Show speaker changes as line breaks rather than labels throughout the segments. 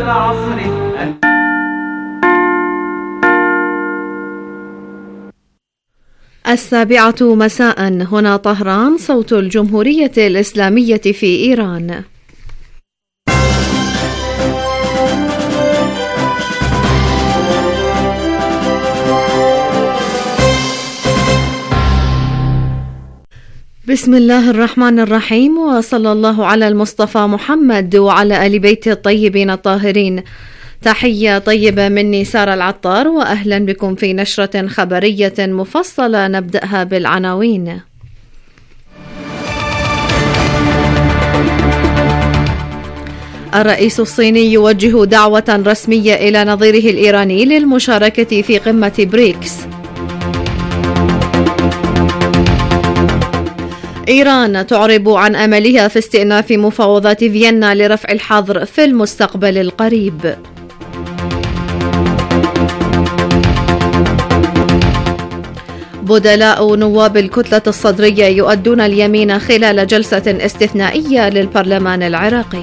العصر.
7:00 مساء، هنا طهران، صوت الجمهورية الإسلامية في إيران. بسم الله الرحمن الرحيم، وصلى الله على المصطفى محمد وعلى آل بيته الطيبين الطاهرين. تحية طيبة مني سارة العطار، وأهلا بكم في نشرة خبرية مفصلة نبدأها بالعناوين. الرئيس الصيني يوجه دعوة رسمية إلى نظيره الإيراني للمشاركة في قمة بريكس. إيران تعرب عن أملها في استئناف مفاوضات فيينا لرفع الحظر في المستقبل القريب. بدلاء نواب الكتلة الصدرية يؤدون اليمين خلال جلسة استثنائية للبرلمان العراقي.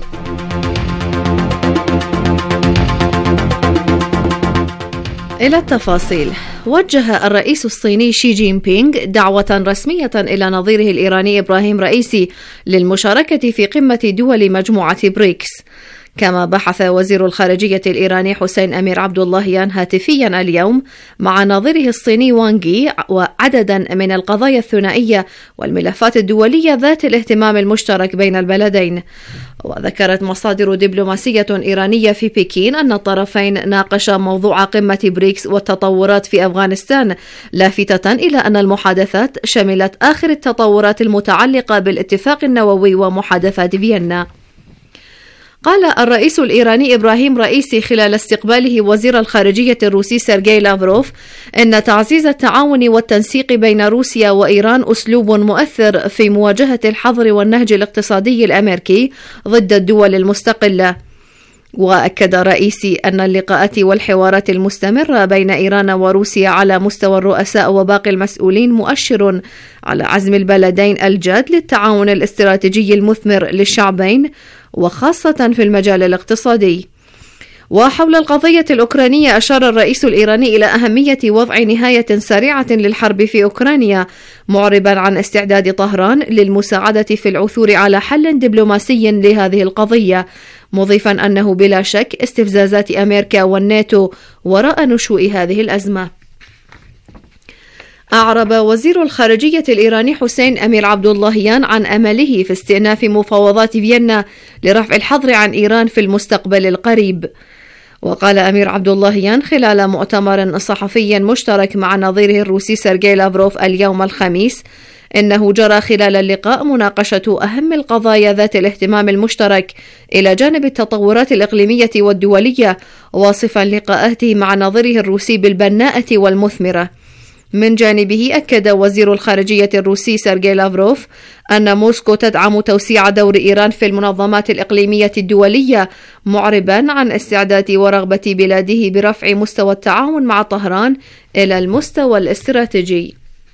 إلى التفاصيل. وجه الرئيس الصيني شي جين بينغ دعوة رسمية إلى نظيره الإيراني إبراهيم رئيسي للمشاركة في قمة دول مجموعة بريكس. كما بحث وزير الخارجية الإيراني حسين أمير عبد اللهيان هاتفيا اليوم مع نظيره الصيني وانغ وعددا من القضايا الثنائية والملفات الدولية ذات الاهتمام المشترك بين البلدين. وذكرت مصادر دبلوماسية إيرانية في بكين أن الطرفين ناقشا موضوع قمة بريكس والتطورات في أفغانستان، لافتة إلى أن المحادثات شملت آخر التطورات المتعلقة بالاتفاق النووي ومحادثات فيينا. قال الرئيس الإيراني إبراهيم رئيسي خلال استقباله وزير الخارجية الروسي سيرجي لافروف إن تعزيز التعاون والتنسيق بين روسيا وإيران أسلوب مؤثر في مواجهة الحظر والنهج الاقتصادي الأمريكي ضد الدول المستقلة. وأكد رئيسي أن اللقاءات والحوارات المستمرة بين إيران وروسيا على مستوى الرؤساء وباقي المسؤولين مؤشر على عزم البلدين الجاد للتعاون الاستراتيجي المثمر للشعبين، وخاصة في المجال الاقتصادي. وحول القضية الأوكرانية أشار الرئيس الإيراني إلى أهمية وضع نهاية سريعة للحرب في أوكرانيا، معربا عن استعداد طهران للمساعدة في العثور على حل دبلوماسي لهذه القضية، مضيفا أنه بلا شك استفزازات أمريكا والناتو وراء نشوء هذه الأزمة. أعرب وزير الخارجية الإيراني حسين أمير عبد اللهيان عن أمله في استئناف مفاوضات فيينا لرفع الحظر عن إيران في المستقبل القريب. وقال أمير عبد اللهيان خلال مؤتمر صحفي مشترك مع نظيره الروسي سيرجي لافروف اليوم الخميس إنه جرى خلال اللقاء مناقشة أهم القضايا ذات الاهتمام المشترك إلى جانب التطورات الإقليمية والدولية، واصفا لقاءاته مع نظيره الروسي بالبناءة والمثمرة. من جانبه أكد وزير الخارجية الروسي سيرجي لافروف أن موسكو تدعم توسيع دور إيران في المنظمات الإقليمية الدولية، معربا عن استعداد ورغبة بلاده برفع مستوى التعاون مع طهران إلى المستوى الاستراتيجي.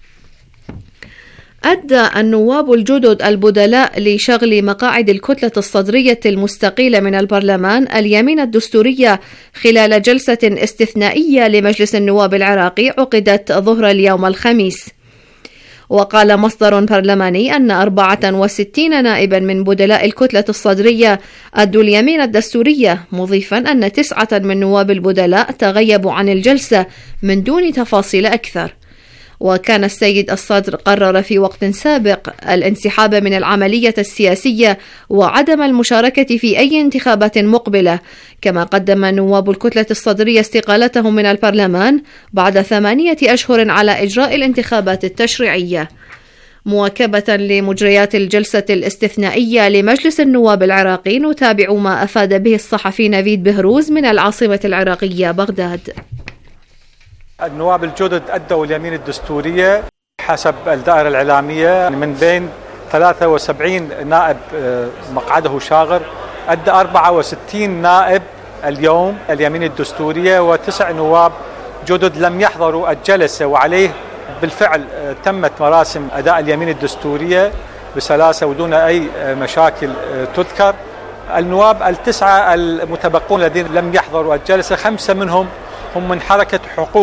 أدى النواب الجدد البدلاء لشغل مقاعد الكتلة الصدرية المستقيلة من البرلمان اليمين الدستورية خلال جلسة استثنائية لمجلس النواب العراقي عقدت ظهر اليوم الخميس. وقال مصدر برلماني أن 64 نائبا من بدلاء الكتلة الصدرية أدوا اليمين الدستورية، مضيفا أن 9 من نواب البدلاء تغيبوا عن الجلسة من دون تفاصيل أكثر. وكان السيد الصدر قرر في وقت سابق الانسحاب من العملية السياسية وعدم المشاركة في أي انتخابات مقبلة، كما قدم نواب الكتلة الصدرية استقالتهم من البرلمان بعد 8 أشهر على إجراء الانتخابات التشريعية. مواكبة لمجريات الجلسة الاستثنائية لمجلس النواب العراقي، نتابع ما أفاد به الصحفي نفيد بهروز من العاصمة العراقية بغداد.
النواب الجدد أدوا اليمين الدستورية حسب الدائرة الإعلامية، من بين 73 نائب مقعده شاغر أدى 64 نائب اليوم اليمين الدستورية، و9 نواب جدد لم يحضروا الجلسة، وعليه بالفعل تمت مراسم أداء اليمين الدستورية بسلاسة ودون أي مشاكل تذكر. النواب التسعة المتبقون الذين لم يحضروا الجلسة 5 منهم هم من حركة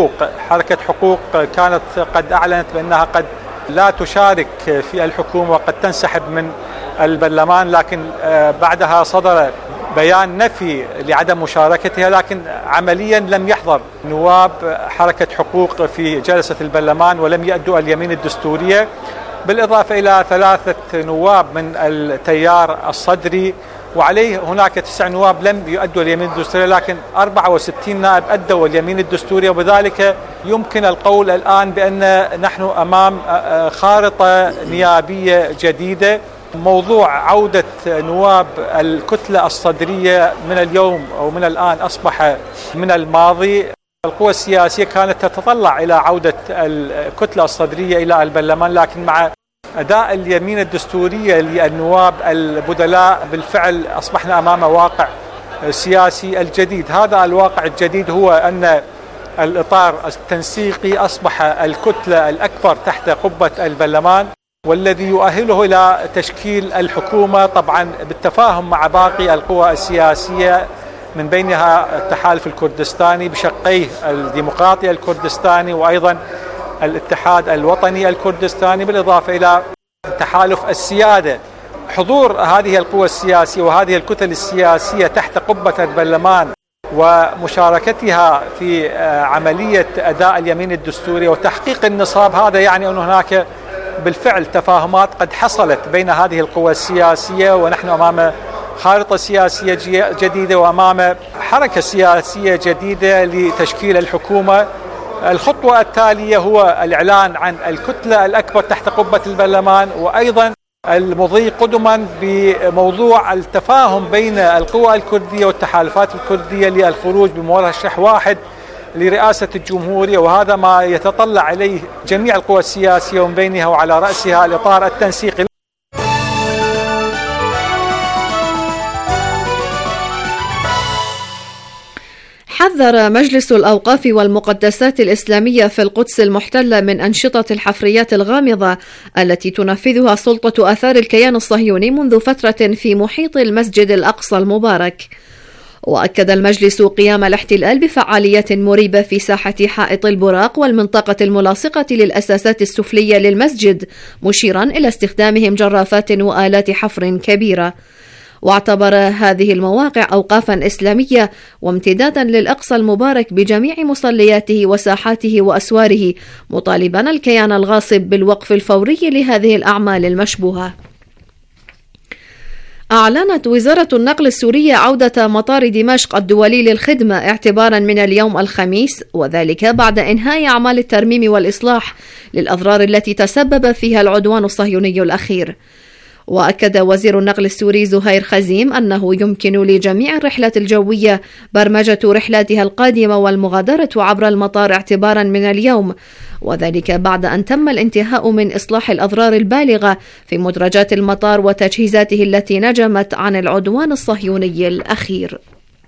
حقوق كانت قد أعلنت بأنها قد لا تشارك في الحكومة وقد تنسحب من البرلمان، لكن بعدها صدر بيان نفي لعدم مشاركتها، لكن عمليا لم يحضر نواب حركة حقوق في جلسة البرلمان ولم يؤدوا اليمين الدستورية، بالإضافة إلى 3 نواب من التيار الصدري، وعليه هناك 9 نواب لم يؤدوا اليمين الدستورية، لكن 64 نائب أدوا اليمين الدستورية، وبذلك يمكن القول الآن بأن نحن أمام خارطة نيابية جديدة. موضوع عودة نواب الكتلة الصدرية من اليوم أو من الآن أصبح من الماضي. القوى السياسية كانت تتطلع إلى عودة الكتلة الصدرية إلى البرلمان، لكن مع أداء اليمين الدستورية للنواب البدلاء بالفعل أصبحنا أمام واقع سياسي الجديد. هذا الواقع الجديد هو أن الإطار التنسيقي أصبح الكتلة الأكبر تحت قبة البرلمان، والذي يؤهله إلى تشكيل الحكومة طبعا بالتفاهم مع باقي القوى السياسية، من بينها التحالف الكردستاني بشقيه الديمقراطي الكردستاني وأيضا الاتحاد الوطني الكردستاني، بالإضافة إلى تحالف السيادة. حضور هذه القوى السياسية وهذه الكتل السياسية تحت قبة البرلمان ومشاركتها في عملية أداء اليمين الدستوري وتحقيق النصاب، هذا يعني أن هناك بالفعل تفاهمات قد حصلت بين هذه القوى السياسية، ونحن أمام خارطة سياسية جديدة وأمام حركة سياسية جديدة لتشكيل الحكومة. الخطوة التالية هو الإعلان عن الكتلة الأكبر تحت قبة البرلمان، وأيضا المضي قدما بموضوع التفاهم بين القوى الكردية والتحالفات الكردية للخروج بمرشح واحد لرئاسة الجمهورية، وهذا ما يتطلع إليه جميع القوى السياسية ومن بينها وعلى رأسها الإطار التنسيقي.
حذر مجلس الأوقاف والمقدسات الإسلامية في القدس المحتلة من أنشطة الحفريات الغامضة التي تنفذها سلطة آثار الكيان الصهيوني منذ فترة في محيط المسجد الأقصى المبارك. وأكد المجلس قيام الاحتلال بفعاليات مريبة في ساحة حائط البراق والمنطقة الملاصقة للأساسات السفلية للمسجد، مشيرا إلى استخدامهم جرافات وآلات حفر كبيرة. واعتبر هذه المواقع أوقافا إسلامية وامتدادا للأقصى المبارك بجميع مصلياته وساحاته وأسواره، مطالبا الكيان الغاصب بالوقف الفوري لهذه الأعمال المشبوهة. أعلنت وزارة النقل السورية عودة مطار دمشق الدولي للخدمة اعتبارا من اليوم الخميس، وذلك بعد إنهاء أعمال الترميم والإصلاح للأضرار التي تسبب فيها العدوان الصهيوني الأخير. وأكد وزير النقل السوري زهير خزيم أنه يمكن لجميع الرحلات الجوية برمجة رحلاتها القادمة والمغادرة عبر المطار اعتبارا من اليوم، وذلك بعد أن تم الانتهاء من إصلاح الأضرار البالغة في مدرجات المطار وتجهيزاته التي نجمت عن العدوان الصهيوني الأخير.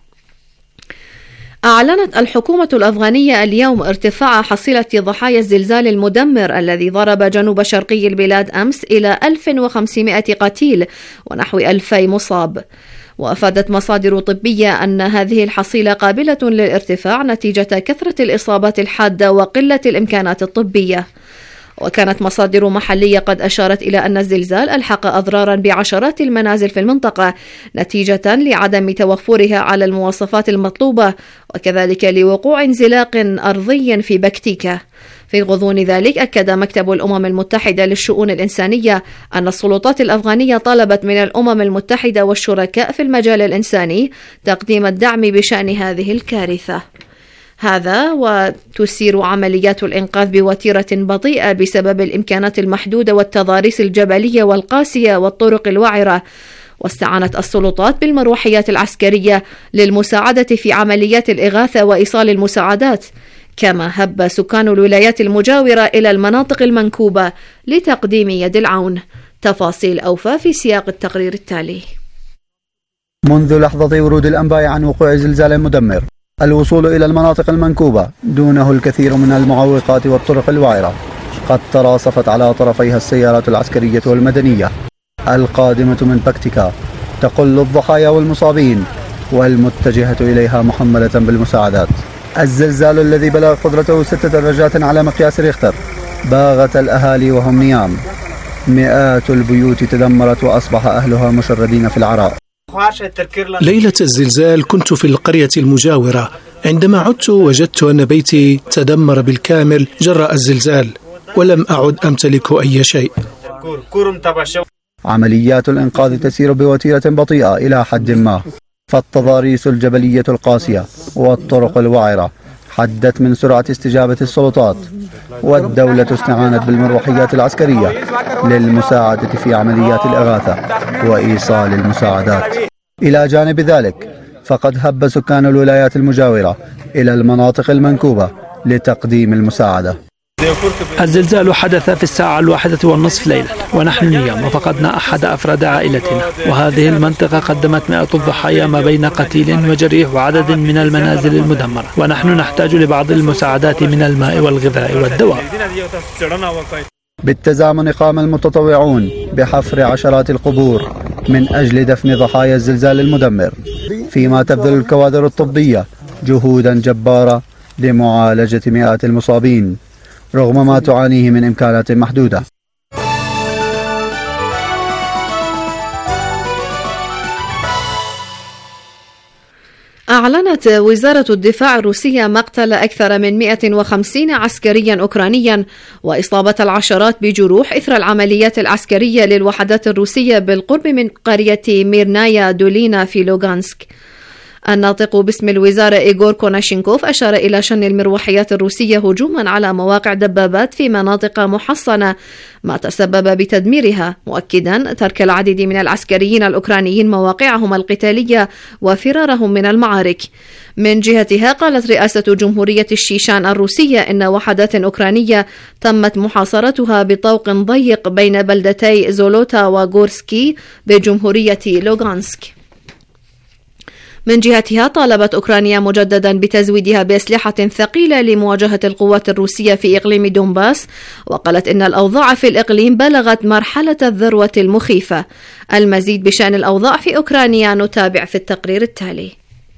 أعلنت الحكومة الأفغانية اليوم ارتفاع حصيلة ضحايا الزلزال المدمر الذي ضرب جنوب شرقي البلاد أمس إلى 1500 قتيل ونحو 2000 مصاب. وأفادت مصادر طبية أن هذه الحصيلة قابلة للارتفاع نتيجة كثرة الإصابات الحادة وقلة الإمكانات الطبية. وكانت مصادر محلية قد أشارت إلى أن الزلزال ألحق أضرارا بعشرات المنازل في المنطقة نتيجة لعدم توفرها على المواصفات المطلوبة، وكذلك لوقوع انزلاق أرضي في بكتيكا. في غضون ذلك أكد مكتب الأمم المتحدة للشؤون الإنسانية أن السلطات الأفغانية طالبت من الأمم المتحدة والشركاء في المجال الإنساني تقديم الدعم بشأن هذه الكارثة. هذا وتسير عمليات الإنقاذ بوتيرة بطيئة بسبب الإمكانات المحدودة والتضاريس الجبلية والقاسية والطرق الوعرة. واستعانت السلطات بالمروحيات العسكرية للمساعدة في عمليات الإغاثة وإيصال المساعدات، كما هب سكان الولايات المجاورة إلى المناطق المنكوبة لتقديم يد العون. تفاصيل أوفى في سياق التقرير التالي.
منذ لحظة ورود الأنباء عن وقوع زلزال مدمر، الوصول إلى المناطق المنكوبة دونه الكثير من المعوقات والطرق الوعرة قد تراصفت على طرفيها السيارات العسكرية والمدنية القادمة من بكتيكا تقل الضحايا والمصابين والمتجهة إليها محملة بالمساعدات. الزلزال الذي بلغ قدرته 6 درجات على مقياس ريختر باغت الأهالي وهم نيام. مئات البيوت تدمرت وأصبح أهلها مشردين في العراء.
ليلة الزلزال كنت في القرية المجاورة. عندما عدت وجدت أن بيتي تدمر بالكامل جراء الزلزال ولم أعد أمتلك أي شيء.
عمليات الإنقاذ تسير بوتيرة بطيئة إلى حد ما، فالتضاريس الجبلية القاسية والطرق الوعرة حدت من سرعة استجابة السلطات، والدولة استعانت بالمروحيات العسكرية للمساعدة في عمليات الإغاثة وإيصال المساعدات. إلى جانب ذلك فقد هب سكان الولايات المجاورة إلى المناطق المنكوبة لتقديم المساعدة.
الزلزال حدث في الساعة 1:30 ليلا ونحن نيام، وفقدنا أحد أفراد عائلتنا، وهذه المنطقة قدمت 100 ضحايا ما بين قتيل وجريح وعدد من المنازل المدمرة، ونحن نحتاج لبعض المساعدات من الماء والغذاء والدواء.
بالتزامن قام المتطوعون بحفر عشرات القبور من أجل دفن ضحايا الزلزال المدمر، فيما تبذل الكوادر الطبية جهودا جبارة لمعالجة مئات المصابين رغم ما تعانيه من إمكانات محدودة.
أعلنت وزارة الدفاع الروسية مقتل أكثر من 150 عسكريا أوكرانيا وإصابة العشرات بجروح إثر العمليات العسكرية للوحدات الروسية بالقرب من قرية ميرنايا دولينا في لوغانسك. الناطق باسم الوزارة إيغور كوناشينكوف أشار إلى شن المروحيات الروسية هجوما على مواقع دبابات في مناطق محصنة ما تسبب بتدميرها، مؤكدا ترك العديد من العسكريين الأوكرانيين مواقعهم القتالية وفرارهم من المعارك. من جهتها قالت رئاسة جمهورية الشيشان الروسية إن وحدات أوكرانية تمت محاصرتها بطوق ضيق بين بلدتي زولوتا وغورسكي بجمهورية لوغانسك. من جهتها طالبت أوكرانيا مجددا بتزويدها بأسلحة ثقيلة لمواجهة القوات الروسية في إقليم دونباس، وقالت إن الأوضاع في الإقليم بلغت مرحلة الذروة المخيفة. المزيد بشأن الأوضاع في أوكرانيا نتابع في التقرير التالي.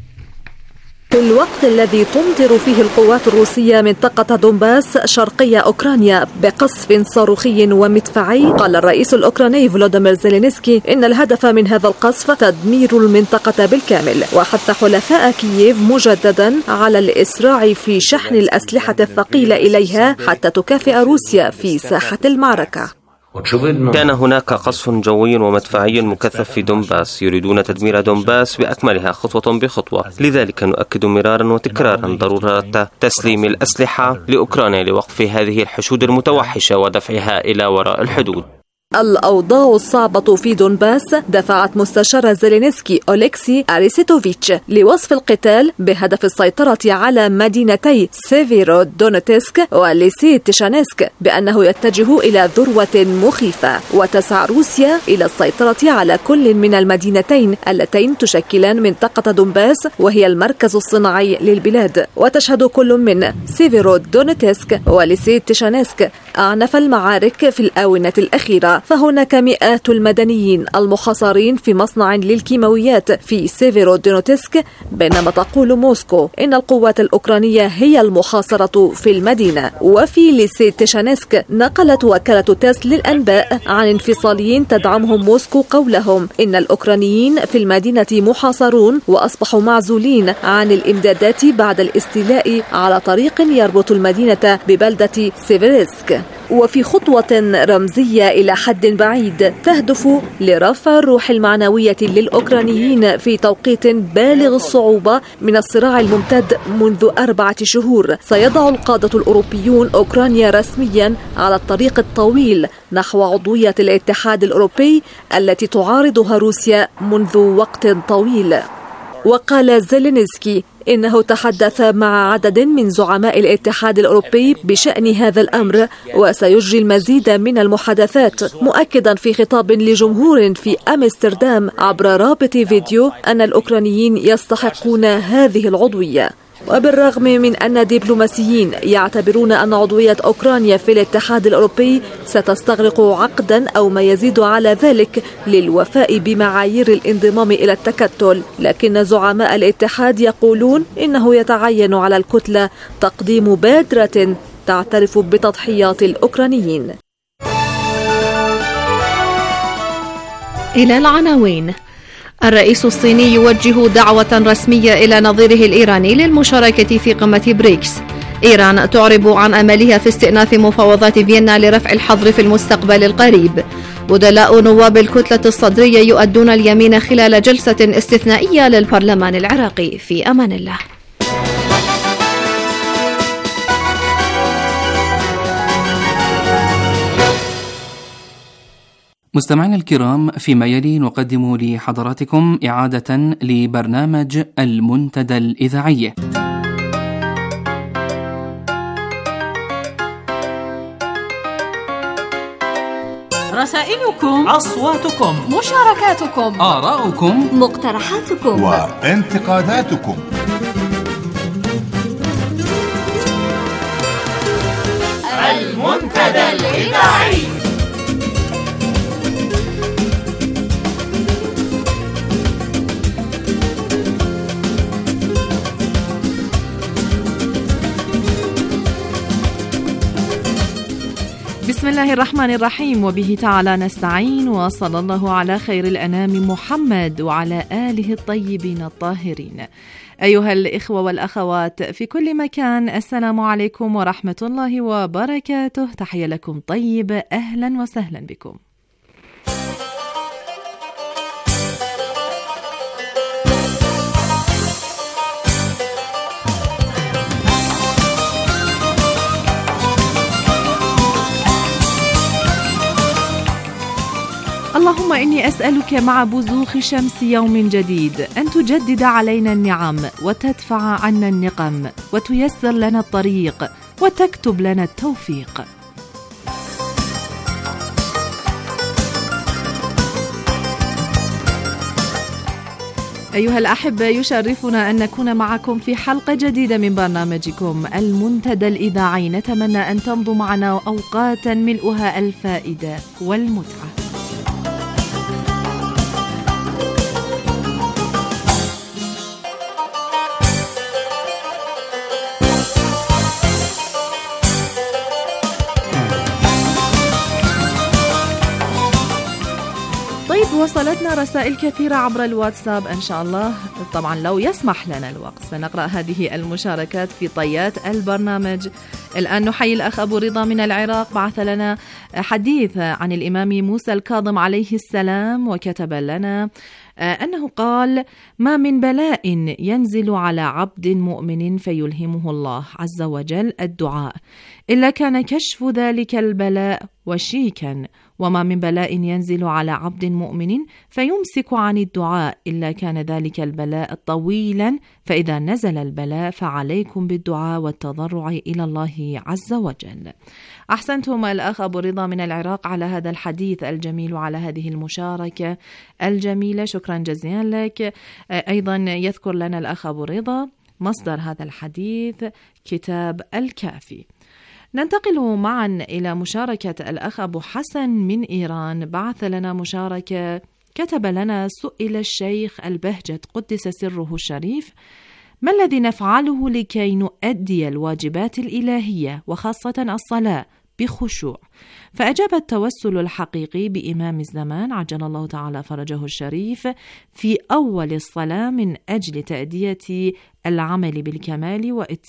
في الوقت الذي تمطر فيه القوات الروسية منطقة دونباس شرقية أوكرانيا بقصف صاروخي ومدفعي، قال الرئيس الأوكراني فلوديمير زيلينسكي إن الهدف من هذا القصف تدمير المنطقة بالكامل، وحث حلفاء كييف مجددا على الإسراع في شحن الأسلحة الثقيلة إليها حتى تكافئ روسيا في ساحة المعركة.
كان هناك قصف جوي ومدفعي مكثف في دونباس، يريدون تدمير دونباس بأكملها خطوة بخطوة، لذلك نؤكد مرارا وتكرارا ضرورة تسليم الأسلحة لأوكرانيا لوقف هذه الحشود المتوحشة ودفعها إلى وراء الحدود.
الأوضاع الصعبة في دونباس دفعت مستشار زيلينسكي أوليكسي أريستوفيتش لوصف القتال بهدف السيطرة على مدينتي سيفيرو دونيتسك وليسيتشانسك بأنه يتجه إلى ذروة مخيفة، وتسعى روسيا إلى السيطرة على كل من المدينتين اللتين تشكلان منطقة دونباس وهي المركز الصناعي للبلاد. وتشهد كل من سيفيرو دونيتسك وليسيتشانسك أعنف المعارك في الآونة الأخيرة، فهناك مئات المدنيين المحاصرين في مصنع للكيماويات في سيفيرو دونيتسك، بينما تقول موسكو إن القوات الأوكرانية هي المحاصرة في المدينة. وفي ليسيتشانسك نقلت وكالة تاس للأنباء عن انفصاليين تدعمهم موسكو قولهم إن الأوكرانيين في المدينة محاصرون وأصبحوا معزولين عن الإمدادات بعد الاستيلاء على طريق يربط المدينة ببلدة سيفيرسك. وفي خطوة رمزية إلى حد بعيد تهدف لرفع الروح المعنوية للأوكرانيين في توقيت بالغ الصعوبة من الصراع الممتد منذ 4 شهور، سيضع القادة الأوروبيون أوكرانيا رسميا على الطريق الطويل نحو عضوية الاتحاد الأوروبي التي تعارضها روسيا منذ وقت طويل. وقال زيلينسكي إنه تحدث مع عدد من زعماء الاتحاد الأوروبي بشأن هذا الأمر وسيجري المزيد من المحادثات، مؤكدا في خطاب لجمهور في أمستردام عبر رابط فيديو أن الأوكرانيين يستحقون هذه العضوية. وبالرغم من أن دبلوماسيين يعتبرون أن عضوية أوكرانيا في الاتحاد الأوروبي ستستغرق عقدا أو ما يزيد على ذلك للوفاء بمعايير الانضمام إلى التكتل، لكن زعماء الاتحاد يقولون إنه يتعين على الكتلة تقديم بادرة تعترف بتضحيات الأوكرانيين.
إلى العناوين. الرئيس الصيني يوجه دعوة رسمية إلى نظيره الإيراني للمشاركة في قمة بريكس. إيران تعرب عن أملها في استئناف مفاوضات فيينا لرفع الحظر في المستقبل القريب. بدلاء نواب الكتلة الصدرية يؤدون اليمين خلال جلسة استثنائية للبرلمان العراقي. في أمان الله.
مستمعينا الكرام، فيما يلي نقدم لحضراتكم إعادة لبرنامج المنتدى الإذاعي.
رسائلكم،
أصواتكم،
مشاركاتكم،
آراؤكم،
مقترحاتكم
وانتقاداتكم.
المنتدى الإذاعي.
بسم الله الرحمن الرحيم، وبه تعالى نستعين، وصلى الله على خير الأنام محمد وعلى آله الطيبين الطاهرين. أيها الإخوة والأخوات في كل مكان، السلام عليكم ورحمة الله وبركاته. تحية لكم طيبة، أهلا وسهلا بكم. اللهم إني أسألك مع بزوغ شمس يوم جديد أن تجدد علينا النعم وتدفع عنا النقم وتيسر لنا الطريق وتكتب لنا التوفيق. أيها الأحبة، يشرفنا أن نكون معكم في حلقة جديدة من برنامجكم المنتدى الإذاعي. نتمنى أن تمضوا معنا أوقاتا ملؤها الفائدة والمتعة. وصلتنا رسائل كثيرة عبر الواتساب إن شاء الله، طبعا لو يسمح لنا الوقت سنقرأ هذه المشاركات في طيات البرنامج. الآن نحيي الأخ أبو رضا من العراق، بعث لنا حديث عن الإمام موسى الكاظم عليه السلام، وكتب لنا أنه قال: ما من بلاء ينزل على عبد مؤمن فيلهمه الله عز وجل الدعاء إلا كان كشف ذلك البلاء وشيكا، وما من بلاء ينزل على عبد مؤمن فيمسك عن الدعاء إلا كان ذلك البلاء طويلا، فإذا نزل البلاء فعليكم بالدعاء والتضرع إلى الله عز وجل. أحسنتم الأخ أبو رضا من العراق على هذا الحديث الجميل وعلى هذه المشاركة الجميلة، شكرا جزيلا لك. أيضا يذكر لنا الأخ أبو رضا مصدر هذا الحديث كتاب الكافي. ننتقل معا إلى مشاركة الأخ أبو حسن من إيران، بعث لنا مشاركة، كتب لنا: سئل الشيخ البهجت قدس سره الشريف: ما الذي نفعله لكي نؤدي الواجبات الإلهية وخاصة الصلاة بخشوع؟ فأجاب: التوسل الحقيقي بإمام الزمان عجل الله تعالى فرجه الشريف في أول الصلاة من أجل تأدية العمل بالكمال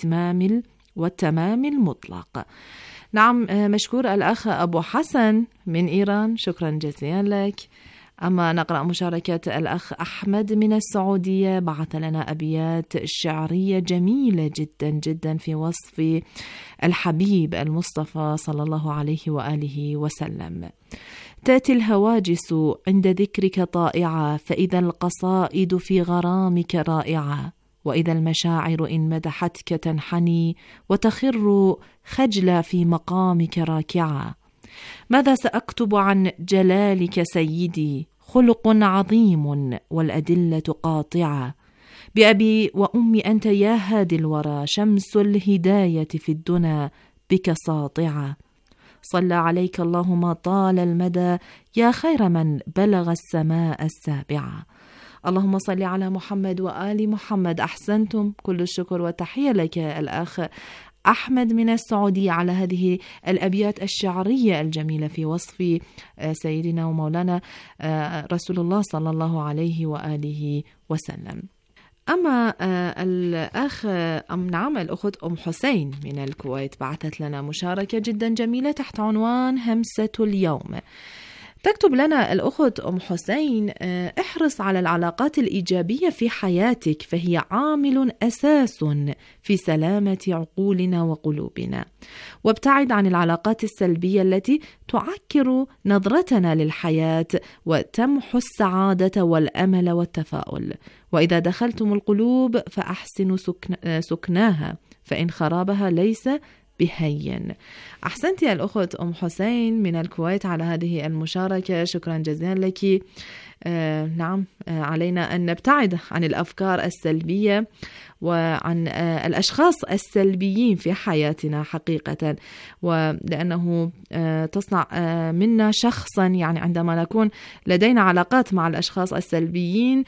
والتمام المطلق. نعم، مشكور الأخ أبو حسن من إيران، شكرا جزيلا لك. أما نقرأ مشاركة الأخ أحمد من السعودية، بعث لنا أبيات شعرية جميلة جدا جدا في وصف الحبيب المصطفى صلى الله عليه وآله وسلم. تأتي الهواجس عند ذكرك طائعة، فإذا القصائد في غرامك رائعة، وإذا المشاعر إن مدحتك تنحني، وتخر خجلة في مقامك راكعة. ماذا سأكتب عن جلالك سيدي؟ خلق عظيم والأدلة قاطعة، بأبي وأمي أنت يا هادي الورى، شمس الهداية في الدنا بك ساطعة. صلى عليك الله ما طال المدى يا خير من بلغ السماء السابعة. اللهم صل على محمد وآل محمد. أحسنتم، كل الشكر والتحية لك الأخ أحمد من السعودية على هذه الأبيات الشعرية الجميلة في وصف سيدنا ومولانا رسول الله صلى الله عليه وآله وسلم. أما الأخت أم حسين من الكويت بعثت لنا مشاركة جدا جميلة تحت عنوان همسة اليوم. تكتب لنا الأخت أم حسين: احرص على العلاقات الإيجابية في حياتك، فهي عامل أساس في سلامة عقولنا وقلوبنا، وابتعد عن العلاقات السلبية التي تعكر نظرتنا للحياة وتمحو السعادة والأمل والتفاؤل. وإذا دخلتم القلوب فأحسنوا سكناها، فإن خرابها ليس بهين. أحسنت يا الأخت أم حسين من الكويت على هذه المشاركة، شكرا جزيلا لك. نعم، علينا أن نبتعد عن الأفكار السلبية وعن الأشخاص السلبيين في حياتنا حقيقة، ولأنه تصنع منا شخصا، يعني عندما نكون لدينا علاقات مع الأشخاص السلبيين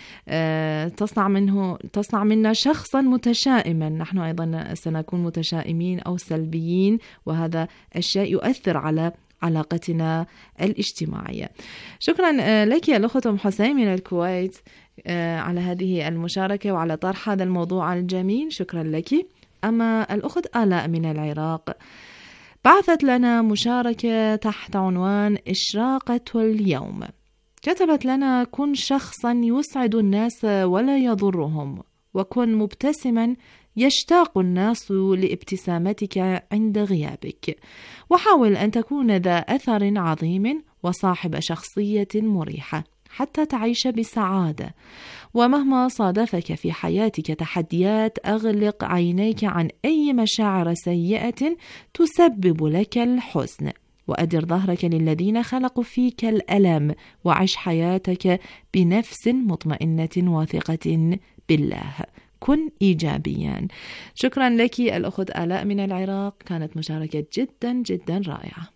تصنع منا شخصا متشائما. نحن أيضا سنكون متشائمين أو سلبيين، وهذا الشيء يؤثر على علاقتنا الاجتماعية. شكرا لك يا الأخت أم حسين من الكويت على هذه المشاركة وعلى طرح هذا الموضوع الجميل، شكرا لك. أما الأخت آلاء من العراق بعثت لنا مشاركة تحت عنوان إشراقة اليوم. كتبت لنا: كن شخصا يسعد الناس ولا يضرهم، وكن مبتسما يشتاق الناس لابتسامتك عند غيابك، وحاول أن تكون ذا أثر عظيم وصاحب شخصية مريحة حتى تعيش بسعادة. ومهما صادفك في حياتك تحديات، أغلق عينيك عن أي مشاعر سيئة تسبب لك الحزن، وأدر ظهرك للذين خلقوا فيك الألم، وعش حياتك بنفس مطمئنة واثقة بالله. كن إيجابيا. شكرا لك الأخت آلاء من العراق، كانت مشاركة جدا جدا رائعة.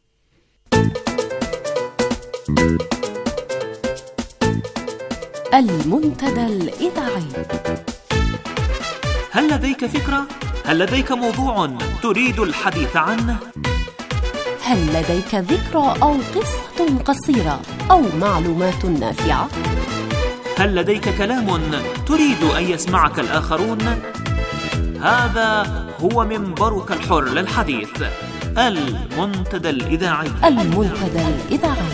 المنتدى الإذاعي.
هل لديك فكرة؟ هل لديك موضوع تريد الحديث عنه؟
هل لديك ذكرى أو قصة قصيرة أو معلومات نافعة؟
هل لديك كلام تريد أن يسمعك الآخرون؟ هذا هو منبرك الحر للحديث، المنتدى الإذاعي.
المنتدى الإذاعي.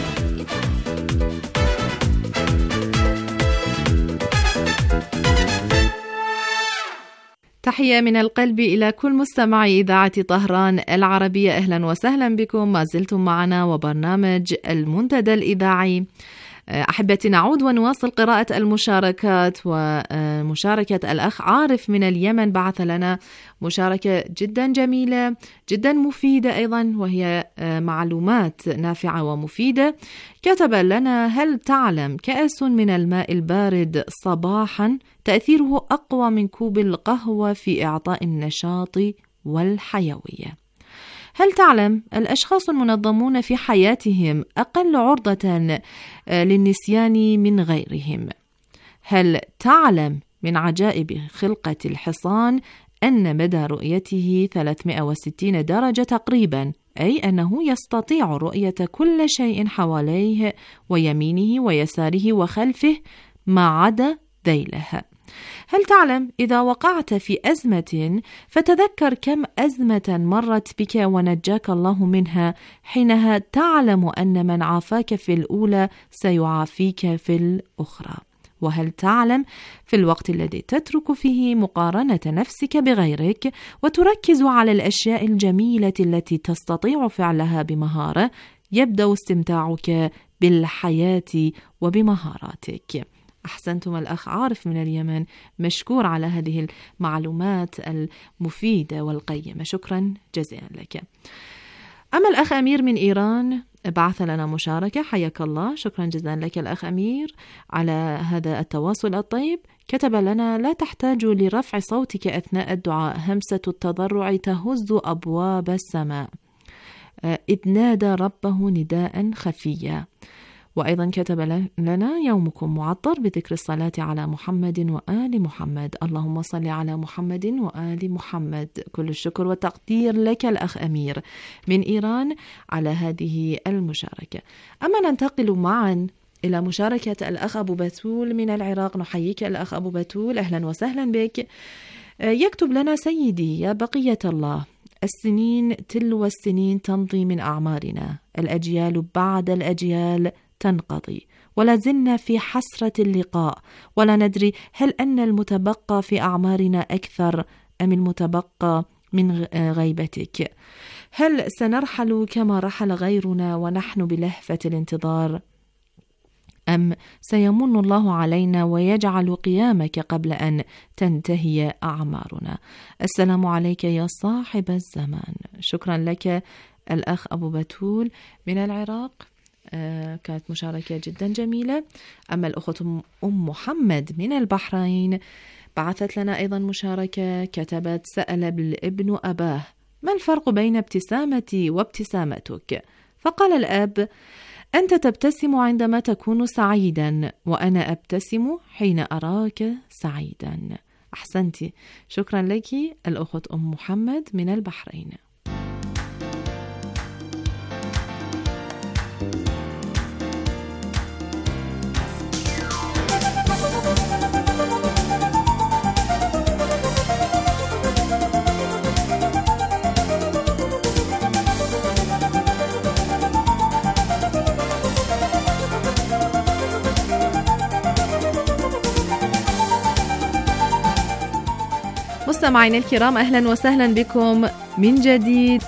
تحية من القلب إلى كل مستمعي إذاعة طهران العربية، أهلا وسهلا بكم، ما زلتم معنا وبرنامج المنتدى الإذاعي. أحبتي، نعود ونواصل قراءة المشاركات، ومشاركة الأخ عارف من اليمن بعث لنا مشاركة جدا جميلة جدا مفيدة أيضا، وهي معلومات نافعة ومفيدة. كتب لنا: هل تعلم كأس من الماء البارد صباحا تأثيره أقوى من كوب القهوة في إعطاء النشاط والحيوية؟ هل تعلم الأشخاص المنظمون في حياتهم أقل عرضة للنسيان من غيرهم؟ هل تعلم من عجائب خلقة الحصان أن مدى رؤيته 360 درجة تقريبا، أي أنه يستطيع رؤية كل شيء حواليه ويمينه ويساره وخلفه ما عدا ذيله؟ هل تعلم إذا وقعت في أزمة فتذكر كم أزمة مرت بك ونجاك الله منها، حينها تعلم أن من عافاك في الأولى سيعافيك في الأخرى؟ وهل تعلم في الوقت الذي تترك فيه مقارنة نفسك بغيرك وتركز على الأشياء الجميلة التي تستطيع فعلها بمهارة، يبدأ استمتاعك بالحياة وبمهاراتك؟ أحسنتم الأخ عارف من اليمن، مشكور على هذه المعلومات المفيدة والقيمة، شكرا جزيلا لك. أما الأخ أمير من إيران بعث لنا مشاركة، حياك الله، شكرا جزيلا لك الأخ أمير على هذا التواصل الطيب. كتب لنا: لا تحتاج لرفع صوتك أثناء الدعاء، همسة التضرع تهز أبواب السماء إذ نادى ربه نداء خفيا. وأيضا كتب لنا: يومكم معطر بذكر الصلاة على محمد وآل محمد، اللهم صل على محمد وآل محمد. كل الشكر والتقدير لك الأخ أمير من إيران على هذه المشاركة. أما ننتقل معا إلى مشاركة الأخ أبو بتول من العراق. نحييك الأخ أبو بتول، أهلا وسهلا بك. يكتب لنا: سيدي يا بقية الله، السنين تلو السنين تمضي من أعمارنا، الأجيال بعد الأجيال تنقضي، ولا زلنا في حسرة اللقاء، ولا ندري هل أن المتبقى في أعمارنا أكثر أم المتبقى من غيبتك. هل سنرحل كما رحل غيرنا ونحن بلهفة الانتظار، أم سيمن الله علينا ويجعل قيامك قبل أن تنتهي أعمارنا؟ السلام عليك يا صاحب الزمان. شكرا لك الأخ أبو بتول من العراق، كانت مشاركة جدا جميلة. أما الأخت أم محمد من البحرين بعثت لنا أيضا مشاركة، كتبت: سأل الابن أباه: ما الفرق بين ابتسامتي وابتسامتك؟ فقال الأب: أنت تبتسم عندما تكون سعيدا، وأنا أبتسم حين أراك سعيدا. أحسنتي. شكرا لك الأخت أم محمد من البحرين. مستمعينا الكرام، أهلا وسهلا بكم من جديد.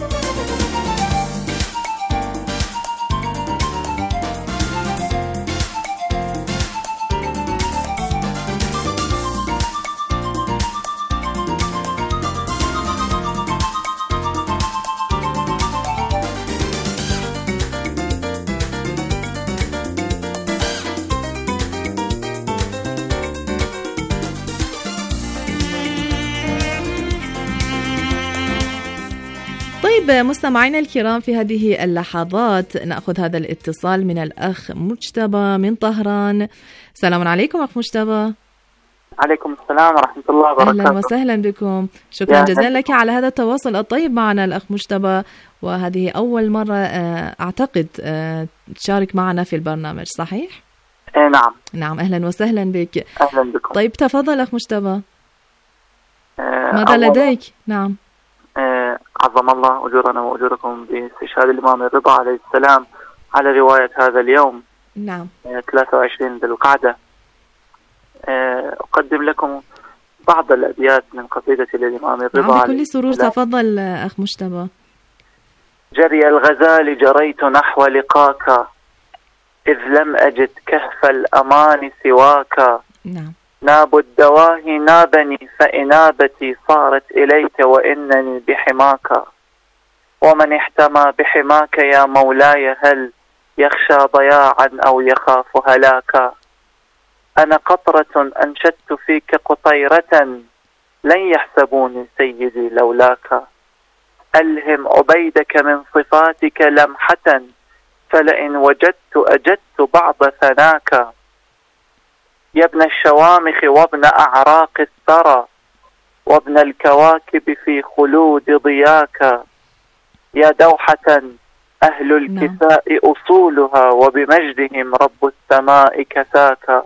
مستمعينا الكرام، في هذه اللحظات نأخذ هذا الاتصال من الأخ مجتبى من طهران. السلام عليكم أخ مجتبى.
عليكم السلام ورحمة الله وبركاته.
أهلا وسهلا بكم. شكرا جزيلا لك على هذا التواصل الطيب معنا الأخ مجتبى، وهذه أول مرة أعتقد تشارك معنا في البرنامج، صحيح؟
نعم.
نعم، أهلا وسهلا بك.
أهلا بكم.
طيب تفضل أخ مجتبى، ماذا لديك؟ نعم.
عظم الله أجورنا وأجوركم باستشهاد الإمام الرضا عليه السلام على رواية هذا اليوم.
نعم.
23 ذي القعدة. أقدم لكم بعض الأبيات من قصيدة للإمام الرضا.
نعم، بكل سرور. تفضل أخ مجتبى.
جري الغزال جريت نحو لقاك، إذ لم أجد كهف الأمان سواك.
نعم.
ناب الدواهي نابني، فإنابتي صارت إليك وإنني بحماك. ومن احتمى بحماك يا مولاي، هل يخشى ضياعا أو يخاف هلاكا؟ أنا قطرة أنشدت فيك قطيرة، لن يحسبوني سيدي لولاك. ألهم عبيدك من صفاتك لمحة، فلئن وجدت أجدت بعض ثناك. يا ابن الشوامخ وابن أعراق الثرى، وابن الكواكب في خلود ضياك. يا دوحة أهل الكساء أصولها، وبمجدهم رب السماء كساك.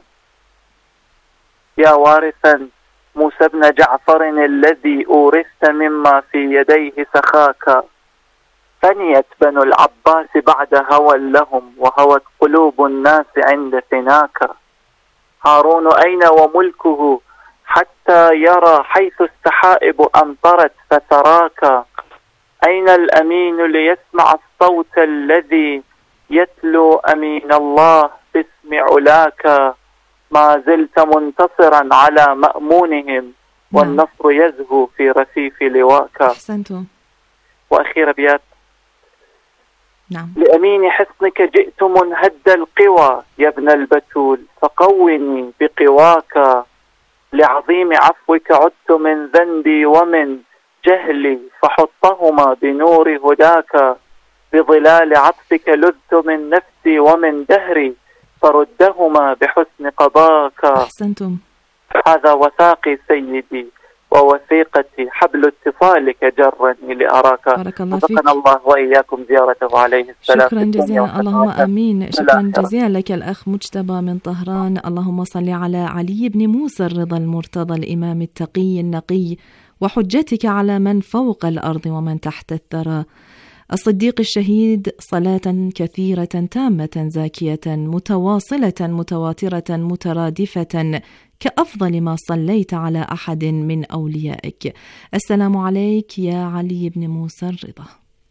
يا وارثا موسى بن جعفر الذي أورثت مما في يديه سخاك. فنيت بنو العباس بعد هوى لهم، وهوت قلوب الناس عند فناك. هارون أين وملكه حتى يرى، حيث السحائب أمطرت فتراك. أين الأمين ليسمع الصوت الذي يتلو أمين الله باسم علاك. ما زلت منتصرا على مأمونهم، والنصر يزهو في رفيف لواك.
أحسنتم.
وأخير أبيات.
نعم.
لأمين حصنك جئت منهد القوى، يا ابن البتول فقوني بقواك. لعظيم عفوك عدت من ذنبي ومن جهلي، فحطهما بنور هداك، بظلال عطفك لذت من نفسي ومن دهري، فردهما بحسن قضاك.
أحسنتم.
هذا وثاقي سيدي ووثيقتي، حبل اتصالك جرني لأراك.
بارك الله فيك.
رزقنا الله وإياكم زيارته عليه السلام.
شكرا جزيلا، اللهم آمين. شكرا جزيلا لك الأخ مجتبى من طهران. اللهم صل على علي بن موسى الرضا المرتضى الإمام التقي النقي، وحجتك على من فوق الأرض ومن تحت الثرى، الصديق الشهيد، صلاة كثيرة تامة زاكية متواصلة متواترة مترادفة كأفضل ما صليت على أحد من أوليائك. السلام عليك يا علي بن موسى الرضا.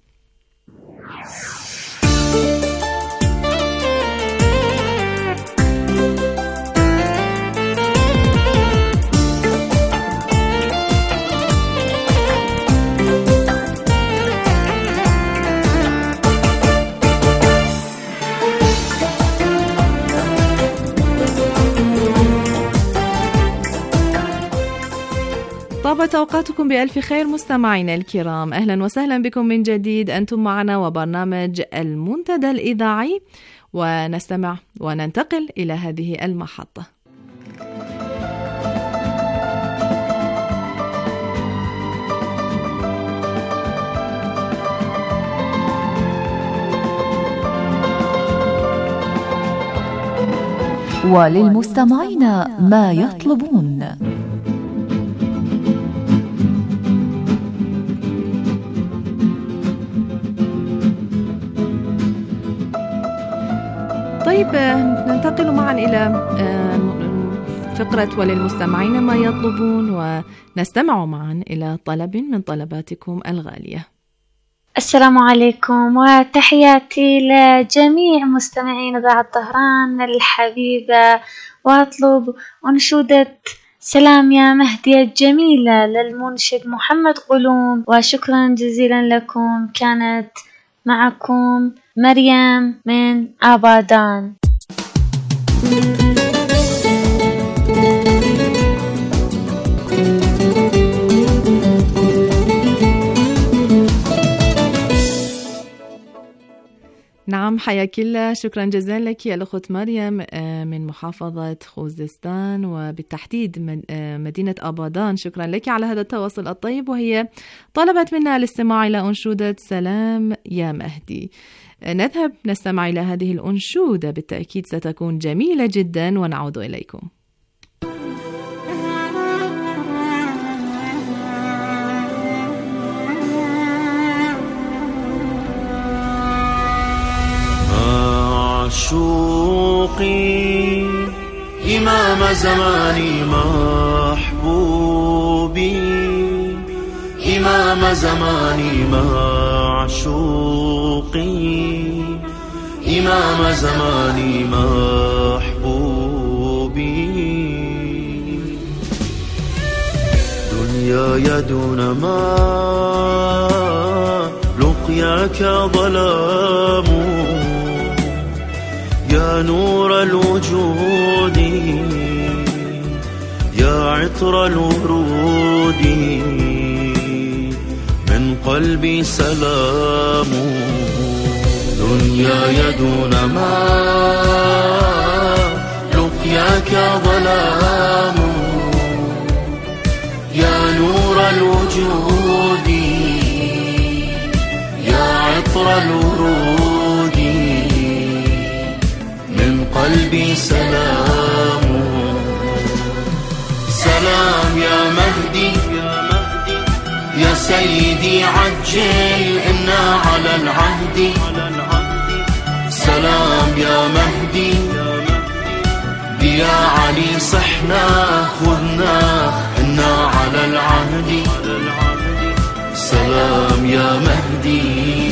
طابت أوقاتكم بألف خير مستمعينا الكرام، أهلا وسهلا بكم من جديد. أنتم معنا وبرنامج المنتدى الإذاعي، ونستمع وننتقل إلى هذه المحطة.
وللمستمعين ما يطلبون.
طيب، ننتقل معا إلى فقرة وللمستمعين ما يطلبون، ونستمع معا إلى طلب من طلباتكم الغالية.
السلام عليكم وتحياتي لجميع مستمعين إذاعة طهران الحبيبة، وأطلب أنشودة سلام يا مهدي الجميلة للمنشد محمد قلوم، وشكرا جزيلا لكم. كانت معكم مريم من آبادان.
نعم، حياك الله. شكرا جزيلا لك يا الأخت مريم من محافظة خوزستان، وبالتحديد من مدينة آبادان. شكرا لك على هذا التواصل الطيب، وهي طلبت منا الاستماع إلى أنشودة سلام يا مهدي. نذهب نستمع إلى هذه الأنشودة، بالتأكيد ستكون جميلة جدا، ونعود إليكم.
معشوقي إمام زماني محبوبي، إمام زماني معشوقي، إمام زماني محبوبي. دنياي دون ما لقياك ظلام، يا نور الوجود يا عطر الورود، من قلبي سلام. دنياي دون ما لقياك ظلام، يا نور الوجود يا عطر الورود، من قلبي سلام. سلام يا مهدي يا سيدي عجل إنا على العهد. سلام يا مهدي يا علي صحنا خذنا إنا على العهد. سلام يا مهدي.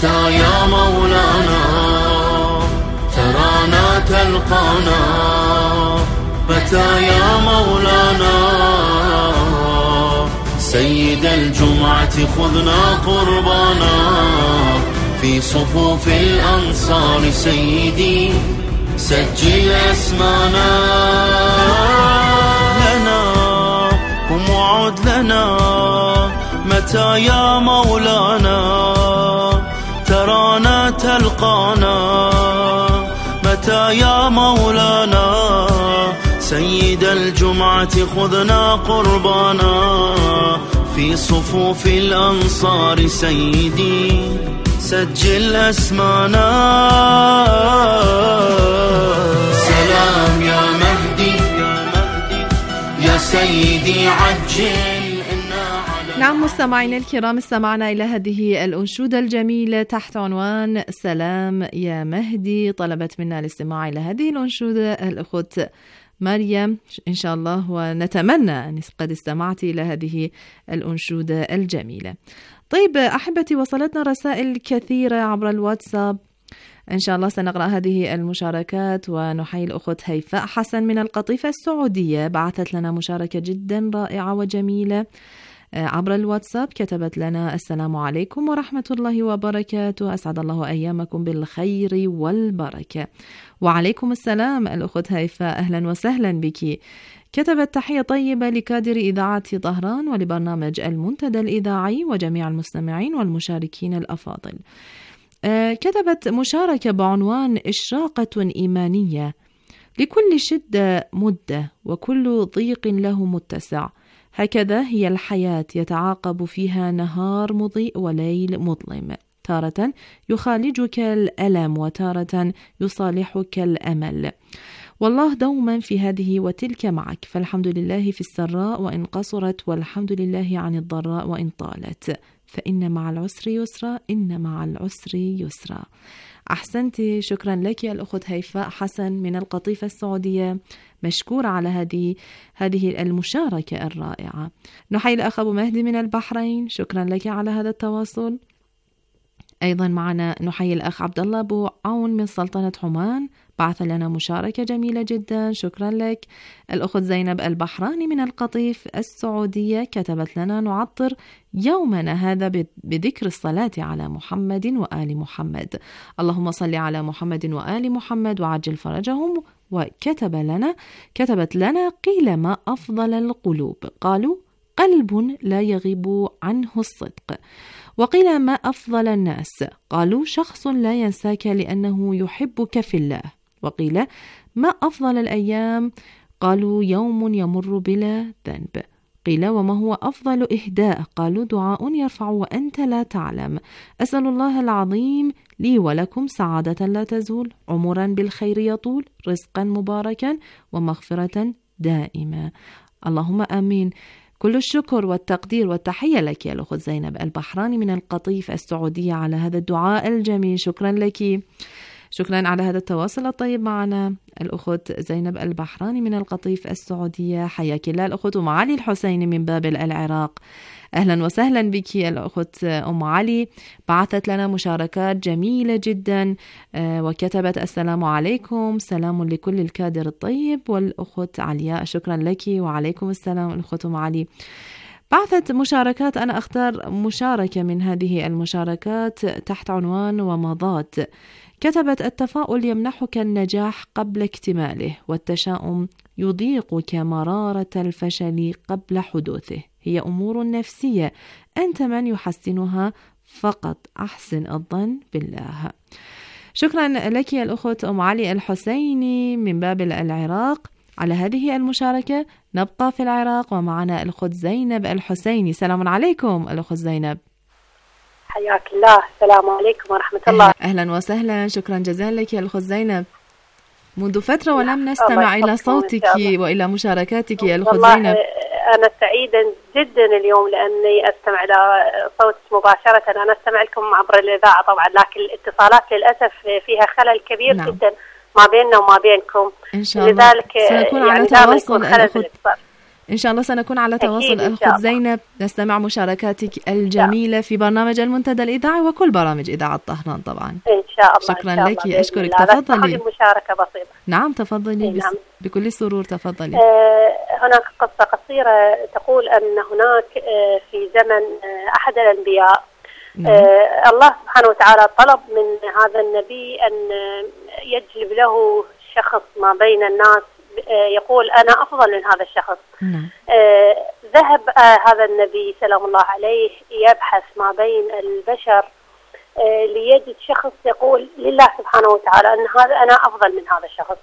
متى يا مولانا ترانا تلقانا، متى يا مولانا سيد الجمعة خذنا قربانا، في صفوف الأنصار سيدي سجل اسمانا. لنا قم وعد لنا متى يا مولانا ترانا تلقانا، متى يا مولانا سيد الجمعة خذنا قربانا، في صفوف الأنصار سيدي سجل اسمانا. سلام يا مهدي يا سيدي عجل.
نعم مستمعينا الكرام، استمعنا إلى هذه الأنشودة الجميلة تحت عنوان سلام يا مهدي. طلبت منا الاستماع إلى هذه الأنشودة الأخت مريم إن شاء الله، ونتمنى أن قد استمعت إلى هذه الأنشودة الجميلة. طيب أحبتي، وصلتنا رسائل كثيرة عبر الواتساب، إن شاء الله سنقرأ هذه المشاركات. ونحيي الأخت هيفاء حسن من القطيفة السعودية، بعثت لنا مشاركة جدا رائعة وجميلة عبر الواتساب. كتبت لنا: السلام عليكم ورحمة الله وبركاته، أسعد الله أيامكم بالخير والبركة. وعليكم السلام الأخت هيفاء، أهلا وسهلا بك. كتبت: تحية طيبة لكادر إذاعة طهران ولبرنامج المنتدى الإذاعي وجميع المستمعين والمشاركين الأفاضل. كتبت مشاركة بعنوان إشراقة إيمانية: لكل شدة مدة وكل ضيق له متسع، هكذا هي الحياة يتعاقب فيها نهار مضيء وليل مظلم، تارة يخالجك الألم وتارة يصالحك الأمل، والله دوما في هذه وتلك معك، فالحمد لله في السراء وإن قصرت، والحمد لله عن الضراء وإن طالت، فإن مع العسر يسرا، إن مع العسر يسرا. أحسنتي، شكرا لك يا الأخت هيفاء حسن من القطيفة السعودية، مشكورة على هذه المشاركة الرائعة. نحيي الأخ أبو مهدي من البحرين، شكرا لك على هذا التواصل. أيضا معنا نحيي الأخ عبد الله أبو عون من سلطنة عمان، بعث لنا مشاركة جميلة جدا، شكرا لك. الأخت زينب البحراني من القطيف السعودية كتبت لنا: نعطر يومنا هذا بذكر الصلاة على محمد وآل محمد، اللهم صل على محمد وآل محمد وعجل فرجهم. كتبت لنا: قيل ما أفضل القلوب؟ قالوا: قلب لا يغيب عنه الصدق. وقيل: ما أفضل الناس؟ قالوا: شخص لا ينساك لأنه يحبك في الله. وقيل: ما أفضل الأيام؟ قالوا: يوم يمر بلا ذنب. قيل: وما هو أفضل إهداء؟ قالوا: دعاء يرفع وأنت لا تعلم. أسأل الله العظيم لي ولكم سعادة لا تزول، عمرا بالخير يطول، رزقا مباركا، ومغفرة دائمة. اللهم آمين. كل الشكر والتقدير والتحية لك يا الأخت زينب البحراني من القطيف السعودية على هذا الدعاء الجميل، شكرا لك. شكرا على هذا التواصل الطيب معنا الأخت زينب البحراني من القطيف السعودية. حياك الله الأخت أم علي الحسيني من بابل العراق، أهلا وسهلا بك الأخت أم علي، بعثت لنا مشاركات جميلة جدا وكتبت: السلام عليكم، سلام لكل الكادر الطيب. والأخت علياء شكرا لك. وعليكم السلام الأخت أم علي. بعثت مشاركات، أنا أختار مشاركة من هذه المشاركات تحت عنوان ومضات. كتبت: التفاؤل يمنحك النجاح قبل اكتماله، والتشاؤم يضيقك مرارة الفشل قبل حدوثه، هي أمور نفسية أنت من يحسنها، فقط أحسن الظن بالله. شكرا لك يا الأخت أم علي الحسيني من بابل العراق على هذه المشاركة. نبقى في العراق ومعنا الأخت زينب الحسيني. سلام عليكم الأخت زينب.
حياك الله، السلام عليكم ورحمة الله.
أهلا وسهلا، شكرا جزيلا لك يا الأخت زينب. منذ فترة ولم نستمع إلى صوتك وإلى مشاركاتك يا الأخت زينب.
أنا سعيدة جدا اليوم لأني أستمع إلى صوتك مباشرة. أنا أستمع لكم عبر الإذاعة طبعا، لكن الاتصالات للأسف فيها خلل كبير جدا ما بيننا وما بينكم.
إن شاء الله
لذلك
سنكون على تواصل إن شاء الله سنكون على تواصل. الأخت زينب، نستمع مشاركاتك الجميلة في برنامج المنتدى الإذاعي وكل برامج إذاعة طهران طبعا.
إن شاء الله.
شكرا لك، أشكرك. تفضلي.
مشاركة بسيطة.
نعم تفضلي. بكل سرور تفضلي.
هناك قصة قصيرة تقول أن هناك في زمن أحد الأنبياء الله سبحانه وتعالى طلب من هذا النبي أن يجلب له شخص ما بين الناس يقول أنا أفضل من هذا الشخص. ذهب هذا النبي سلام الله عليه يبحث ما بين البشر ليجد شخص يقول لله سبحانه وتعالى أن هذا أنا أفضل من هذا الشخص.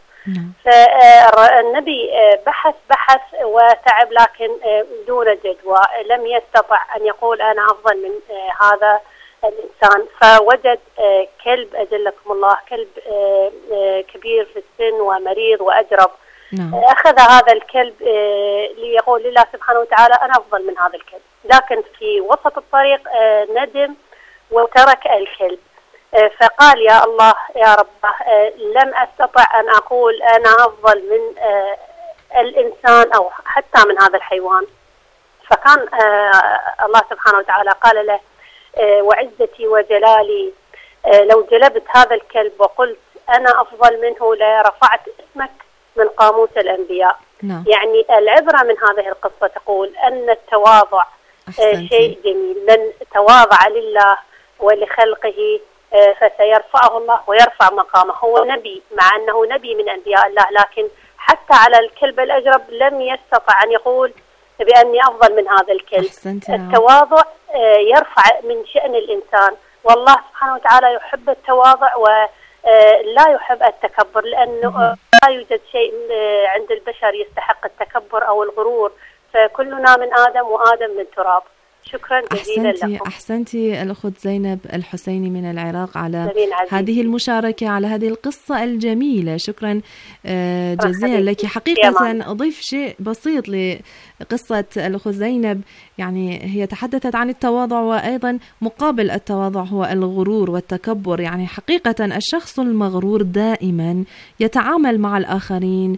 فالنبي بحث وتعب لكن دون جدوى، لم يستطع أن يقول أنا أفضل من هذا الإنسان. فوجد كلب أجلكم الله، كلب كبير في السن ومريض وأجرب. أخذ هذا الكلب ليقول لله سبحانه وتعالى أنا أفضل من هذا الكلب، لكن في وسط الطريق ندم وترك الكلب. فقال يا الله يا رب لم أستطع أن أقول أنا أفضل من الإنسان أو حتى من هذا الحيوان. فكان الله سبحانه وتعالى قال له وعزتي وجلالي لو جلبت هذا الكلب وقلت أنا أفضل منه لرفعت اسمك من قاموس الأنبياء. يعني العبرة من هذه القصة تقول أن التواضع شيء جميل. من تواضع لله ولخلقه فسيرفعه الله ويرفع مقامه. هو نبي، مع أنه نبي من أنبياء الله، لكن حتى على الكلب الأجرب لم يستطع أن يقول بأني أفضل من هذا الكلب. التواضع يرفع من شأن الإنسان، والله سبحانه وتعالى يحب التواضع ولا يحب التكبر، لأنه لا يوجد شيء عند البشر يستحق التكبر أو الغرور، فكلنا من آدم وآدم من تراب. شكرا جزيلا لكم.
أحسنتي الأخت زينب الحسيني من العراق على هذه المشاركة، على هذه القصة الجميلة. شكرا جزيلا لك. حقيقة أضيف شيء بسيط لقصة الأخت زينب، يعني هي تحدثت عن التواضع، وأيضا مقابل التواضع هو الغرور والتكبر. يعني حقيقة الشخص المغرور دائما يتعامل مع الآخرين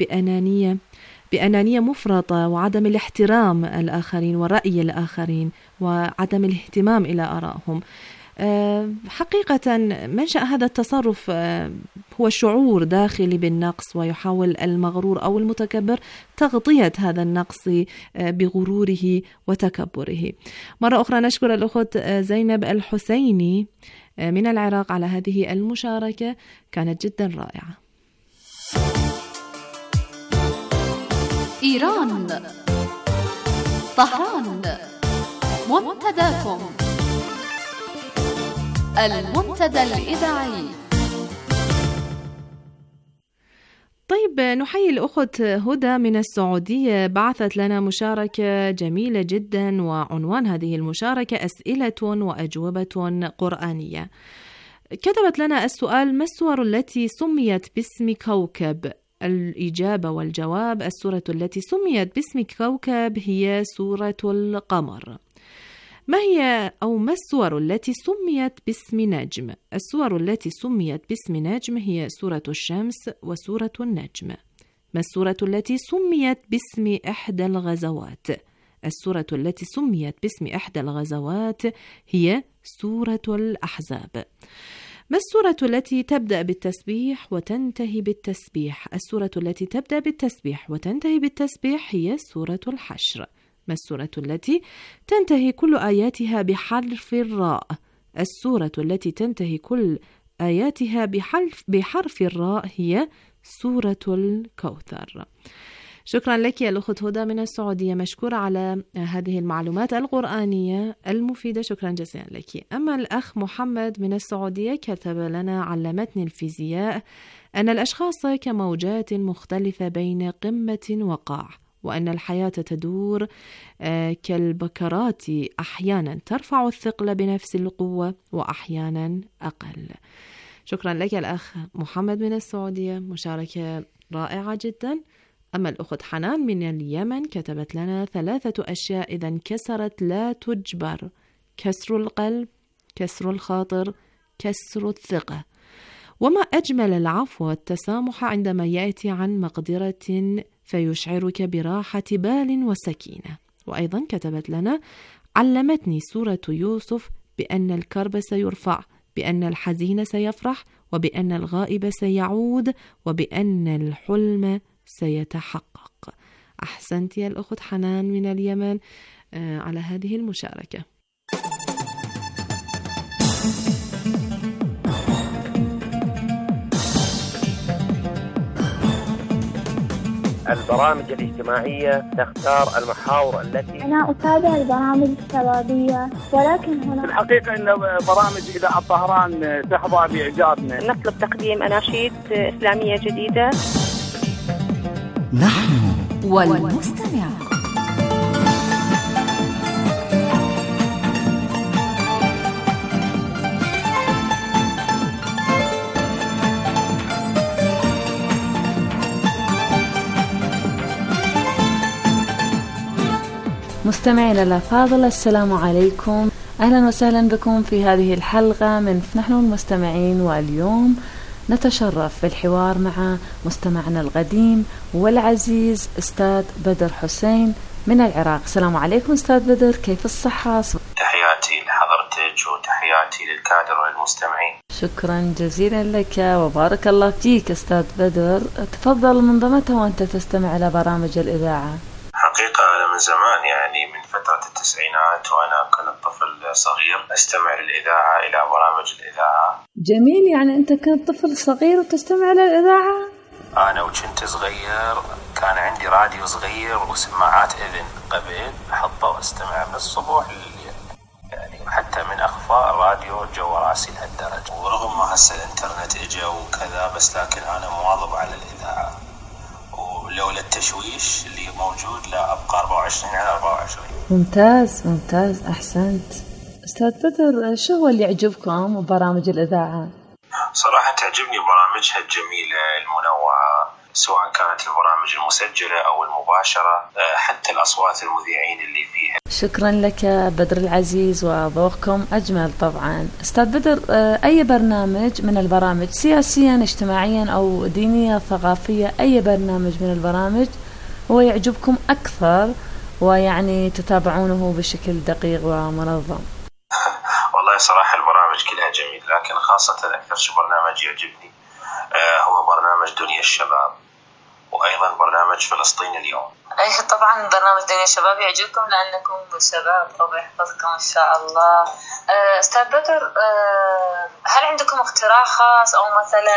بأنانية مفرطة، وعدم الاحترام الآخرين ورأي الآخرين وعدم الاهتمام إلى آرائهم. حقيقة منشأ هذا التصرف هو شعور داخلي بالنقص، ويحاول المغرور أو المتكبر تغطية هذا النقص بغروره وتكبره. مرة أخرى نشكر الأخت زينب الحسيني من العراق على هذه المشاركة، كانت جدا رائعة.
إيران، طهران، منتداكم المنتدى الإذاعي.
طيب نحيي الأخت هدى من السعودية، بعثت لنا مشاركة جميلة جدا، وعنوان هذه المشاركة أسئلة وأجوبة قرآنية. كتبت لنا السؤال: ما السور التي سميت باسم كوكب؟ الإجابة والجواب: السورة التي سميت باسم كوكب هي سورة القمر. ما هي أو ما السور التي سميت باسم نجم؟ السور التي سميت باسم نجم هي سورة الشمس وسورة النجم. ما السورة التي سميت باسم إحدى الغزوات؟ السورة التي سميت باسم إحدى الغزوات هي سورة الأحزاب. ما السورة التي تبدأ بالتسبيح وتنتهي بالتسبيح؟ السورة التي تبدأ بالتسبيح وتنتهي بالتسبيح هي سورة الحشر. ما السورة التي تنتهي كل آياتها بحرف الراء؟ السورة التي تنتهي كل آياتها بحرف الراء هي سورة الكوثر. شكرا لك يا الأخت هدى من السعودية، مشكورة على هذه المعلومات القرآنية المفيدة، شكرا جزيلا لك. أما الأخ محمد من السعودية كتب لنا: علمتني الفيزياء أن الأشخاص كموجات مختلفة بين قمة وقاع، وأن الحياة تدور كالبكرات، أحيانا ترفع الثقل بنفس القوة وأحيانا أقل. شكرا لك الأخ محمد من السعودية، مشاركة رائعة جدا. أما الأخت حنان من اليمن كتبت لنا: 3 أشياء إذا انكسرت لا تجبر: كسر القلب، كسر الخاطر، كسر الثقة. وما أجمل العفو والتسامح عندما يأتي عن مقدرة فيشعرك براحة بال وسكينة. وأيضا كتبت لنا: علمتني سورة يوسف بأن الكرب سيرفع، بأن الحزين سيفرح، وبأن الغائب سيعود، وبأن الحلم سيتحقق. أحسنت يا الأخت حنان من اليمن على هذه المشاركة.
البرامج الاجتماعية تختار المحاور التي
أنا أتابع البرامج الشبابية، ولكن هنا
في الحقيقة أن برامج إذاعة طهران تحظى بإعجابنا.
نطلب تقديم أناشيد إسلامية جديدة.
نحن والمستمع.
مستمعينا الأفاضل، السلام عليكم، أهلا وسهلا بكم في هذه الحلقة من نحن المستمعين. واليوم نتشرف بالحوار مع مستمعنا القديم والعزيز أستاذ بدر حسين من العراق. السلام عليكم أستاذ بدر، كيف الصحة؟
تحياتي لحضرتك وتحياتي للكادر والمستمعين.
شكرا جزيلا لك وبارك الله فيك أستاذ بدر. تفضل، من ضمتها وأنت تستمع إلى برامج الإذاعة؟
حقيقة أنا من زمان، يعني من فترة التسعينات وأنا كنت طفل صغير أستمع للإذاعة، إلى برامج الإذاعة.
جميل، يعني أنت كنت طفل صغير وتستمع للإذاعة؟
أنا وكنت صغير كان عندي راديو صغير وسماعات إذن قبل أحطه واستمع من الصبح لليل، يعني حتى من أخفاء الراديو جو راسي لهالدرجة. ورغم ما هسه الإنترنت إجا وكذا، بس لكن أنا مواظب على الإذاعة، ولولا التشويش اللي موجود لا أبقى 24 على 24.
ممتاز ممتاز، أحسنت. أستاذ بدر، شو هو اللي يعجبكم برامج الإذاعة؟
صراحة تعجبني برامجها الجميلة المنوعة، سواء كانت البرامج المسجلة أو المباشرة، حتى الأصوات المذيعين اللي فيها.
شكرا لك بدر العزيز، وذوقكم أجمل طبعا. أستاذ بدر، أي برنامج من البرامج سياسيا اجتماعيا أو دينيا ثقافية، أي برنامج من البرامج هو يعجبكم أكثر ويعني تتابعونه بشكل دقيق ومنظم؟
والله صراحة البرامج كلها جميل، لكن خاصة أكثر برنامج يعجبني هو برنامج دنيا الشباب، وأيضا برنامج فلسطين اليوم.
أي طبعا برنامج دنيا الشباب يعجبكم لأنكم شباب، الله يحفظكم إن شاء الله. أستاذ بدر، هل عندكم اقتراح خاص أو مثلا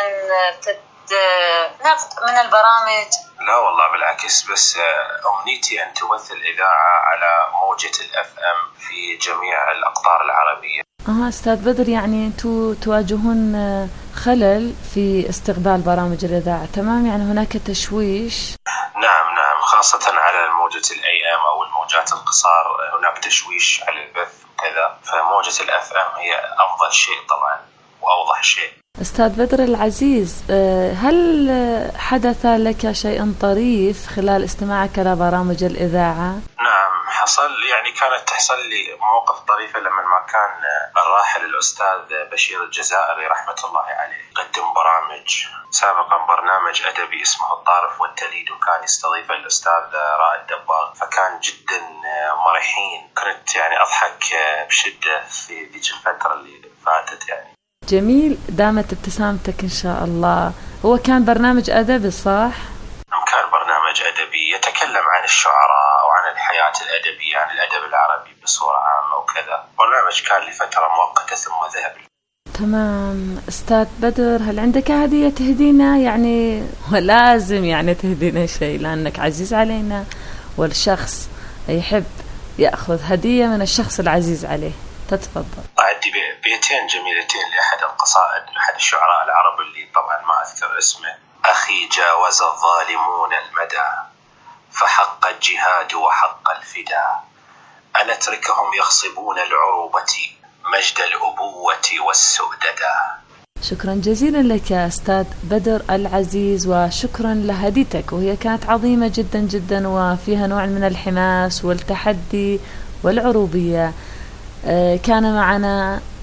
نقد من البرامج؟
لا والله بالعكس، بس أمنيتي أن تمثل الإذاعة على موجة الFM في جميع الأقطار العربية.
أستاذ بدر، يعني أنتوا تواجهون خلل في استقبال برامج الإذاعة، تمام؟ يعني هناك تشويش.
نعم، خاصة على موجة الAM أو الموجات القصار هناك تشويش على البث وكذا، فموجة الFM هي أفضل شيء طبعا وأوضح شيء.
أستاذ بدر العزيز، هل حدث لك شيء طريف خلال استماعك إلى برامج الإذاعة؟
نعم حصل، يعني كانت تحصل لي مواقف طريفة لما ما كان الراحل الأستاذ بشير الجزائري رحمة الله عليه قدم برامج سابقا، برنامج أدبي اسمه الطارف والتليد، وكان يستضيف الأستاذ رائد دباغ، فكان جدا مرحين، كنت يعني أضحك بشدة في ذيك الفترة اللي فاتت. يعني
جميل، دامت ابتسامتك إن شاء الله. هو كان برنامج أدبي صح؟
كان برنامج أدبي يتكلم عن الشعراء وعن الحياة الأدبية، عن الأدب العربي بصورة عامة وكذا. برنامج كان لفترة مؤقتة ثم ذهب.
تمام. أستاذ بدر، هل عندك هدية تهدينا؟ يعني ولازم يعني تهدينا شيء لأنك عزيز علينا، والشخص يحب يأخذ هدية من الشخص العزيز عليه. تتفضل.
عندي بيتين جميلتين لأحد القصائد لأحد الشعراء العرب اللي طبعا ما أذكر اسمه. أخي جاوز الظالمون المدى، فحق الجهاد وحق الفداء، أن أتركهم يخصبون العروبة مجد الأبوة والسؤددة.
شكرا جزيلا لك أستاذ بدر العزيز، وشكرا لهديتك، وهي كانت عظيمة جدا جدا وفيها نوع من الحماس والتحدي والعروبية. كان معنا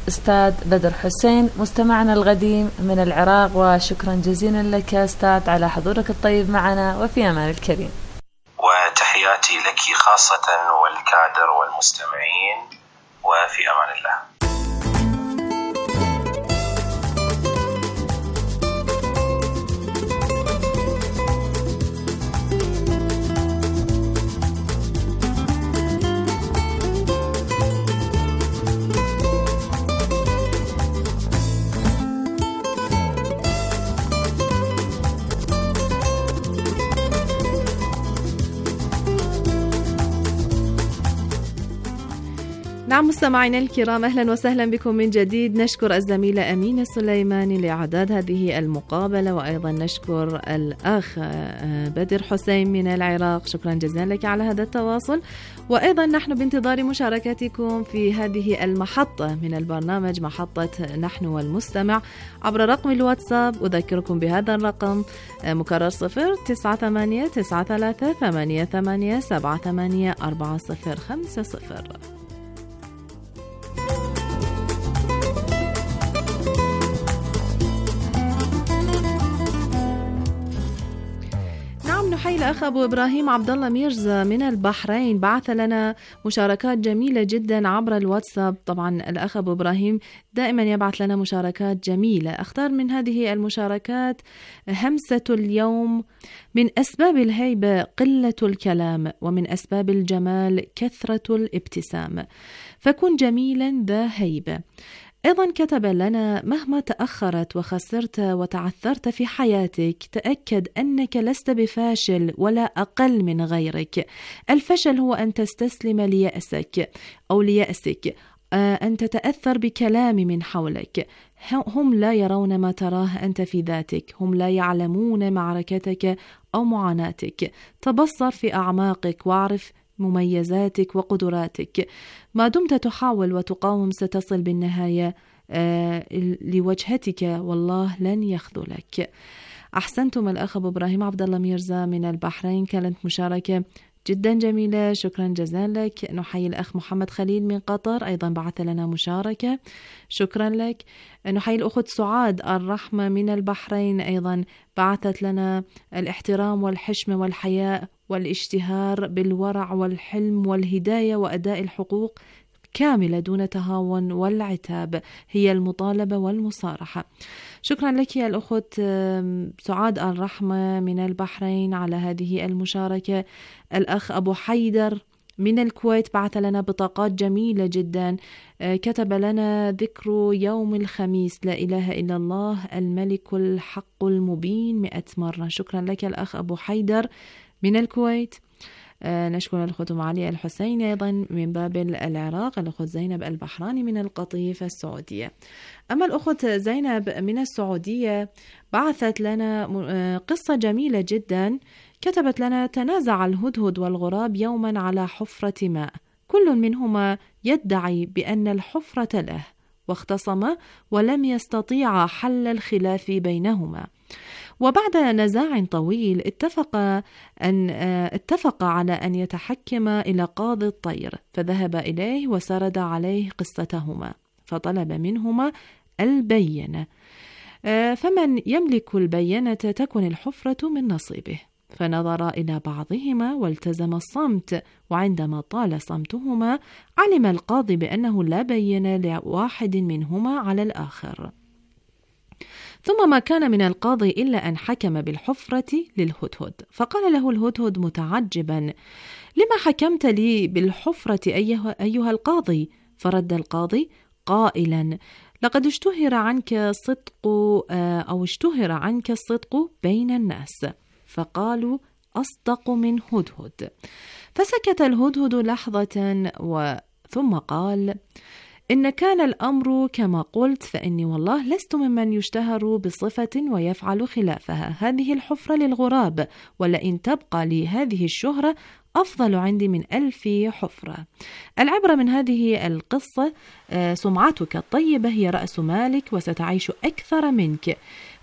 أستاذ بدر حسين مستمعنا القديم من العراق، وشكرا جزيلا لك يا أستاذ على حضورك الطيب معنا، وفي أمان الكريم.
وتحياتي لك خاصة والكادر والمستمعين، وفي أمان الله.
نعم مستمعينا الكرام، أهلا وسهلا بكم من جديد. نشكر الزميلة أمينة السليماني لإعداد هذه المقابلة، وأيضا نشكر الأخ بدر حسين من العراق، شكرا جزيلا لك على هذا التواصل. وأيضا نحن بانتظار مشاركتكم في هذه المحطة من البرنامج، محطة نحن والمستمع، عبر رقم الواتساب. أذكركم بهذا الرقم مكرر 0983888784050. نحيي الأخ أبو إبراهيم عبد الله ميرزا من البحرين، بعث لنا مشاركات جميلة جدا عبر الواتساب. طبعا الأخ أبو إبراهيم دائما يبعث لنا مشاركات جميلة. أختار من هذه المشاركات: همسة اليوم: من أسباب الهيبة قلة الكلام، ومن أسباب الجمال كثرة الابتسام، فكن جميلا ذا هيبة. أيضا كتب لنا: مهما تأخرت وخسرت وتعثرت في حياتك، تأكد أنك لست بفاشل ولا أقل من غيرك. الفشل هو أن تستسلم ليأسك أو ليأسك، أن تتأثر بكلام من حولك. هم لا يرون ما تراه أنت في ذاتك، هم لا يعلمون معركتك أو معاناتك. تبصر في أعماقك واعرف مميزاتك وقدراتك. ما دمت تحاول وتقاوم ستصل بالنهاية لوجهتك، والله لن يخذلك. أحسنتم الأخ أبو إبراهيم عبد الله ميرزا من البحرين، كانت مشاركة جدا جميلة، شكرا جزيلا لك. نحيي الأخ محمد خليل من قطر، أيضا بعث لنا مشاركة، شكرا لك. نحيي الأخت سعاد الرحمة من البحرين، أيضا بعثت لنا: الاحترام والحشمة والحياء والاشتهار بالورع والحلم والهداية وأداء الحقوق كاملة دون تهاون والعتاب هي المطالبة والمصارحة. شكرا لك يا الأخت سعاد الرحمة من البحرين على هذه المشاركة. الأخ أبو حيدر من الكويت بعث لنا بطاقات جميلة جدا، كتب لنا: ذكر يوم الخميس، لا إله إلا الله الملك الحق المبين 100 مرة. شكرا لك الأخ أبو حيدر من الكويت. نشكر الأخت معالي الحسيني أيضا من بابل العراق، الأخت زينب البحراني من القطيف السعودية. أما الأخت زينب من السعودية بعثت لنا قصة جميلة جدا، كتبت لنا: تنازع الهدهد والغراب يوما على حفرة ماء، كل منهما يدعي بأن الحفرة له، واختصما ولم يستطيع حل الخلاف بينهما. وبعد نزاع طويل اتفق على أن يتحكم إلى قاضي الطير، فذهب إليه وسرد عليه قصتهما، فطلب منهما البينة، فمن يملك البينة تكن الحفرة من نصيبه. فنظر إلى بعضهما والتزم الصمت، وعندما طال صمتهما علم القاضي بأنه لا بينة لواحد منهما على الآخر. ثم ما كان من القاضي إلا أن حكم بالحفرة للهدهد، فقال له الهدهد متعجبا: لما حكمت لي بالحفرة أيها القاضي؟ فرد القاضي قائلا: لقد اشتهر عنك الصدق بين الناس. فقالوا: أصدق من هدهد. فسكت الهدهد لحظة ثم قال: إن كان الأمر كما قلت، فإني والله لست ممن يشتهر بصفة ويفعل خلافها. هذه الحفرة للغراب، ولئن تبقى لي هذه الشهرة أفضل عندي من 1000 حفرة. العبرة من هذه القصة: سمعتك الطيبة هي رأس مالك، وستعيش أكثر منك،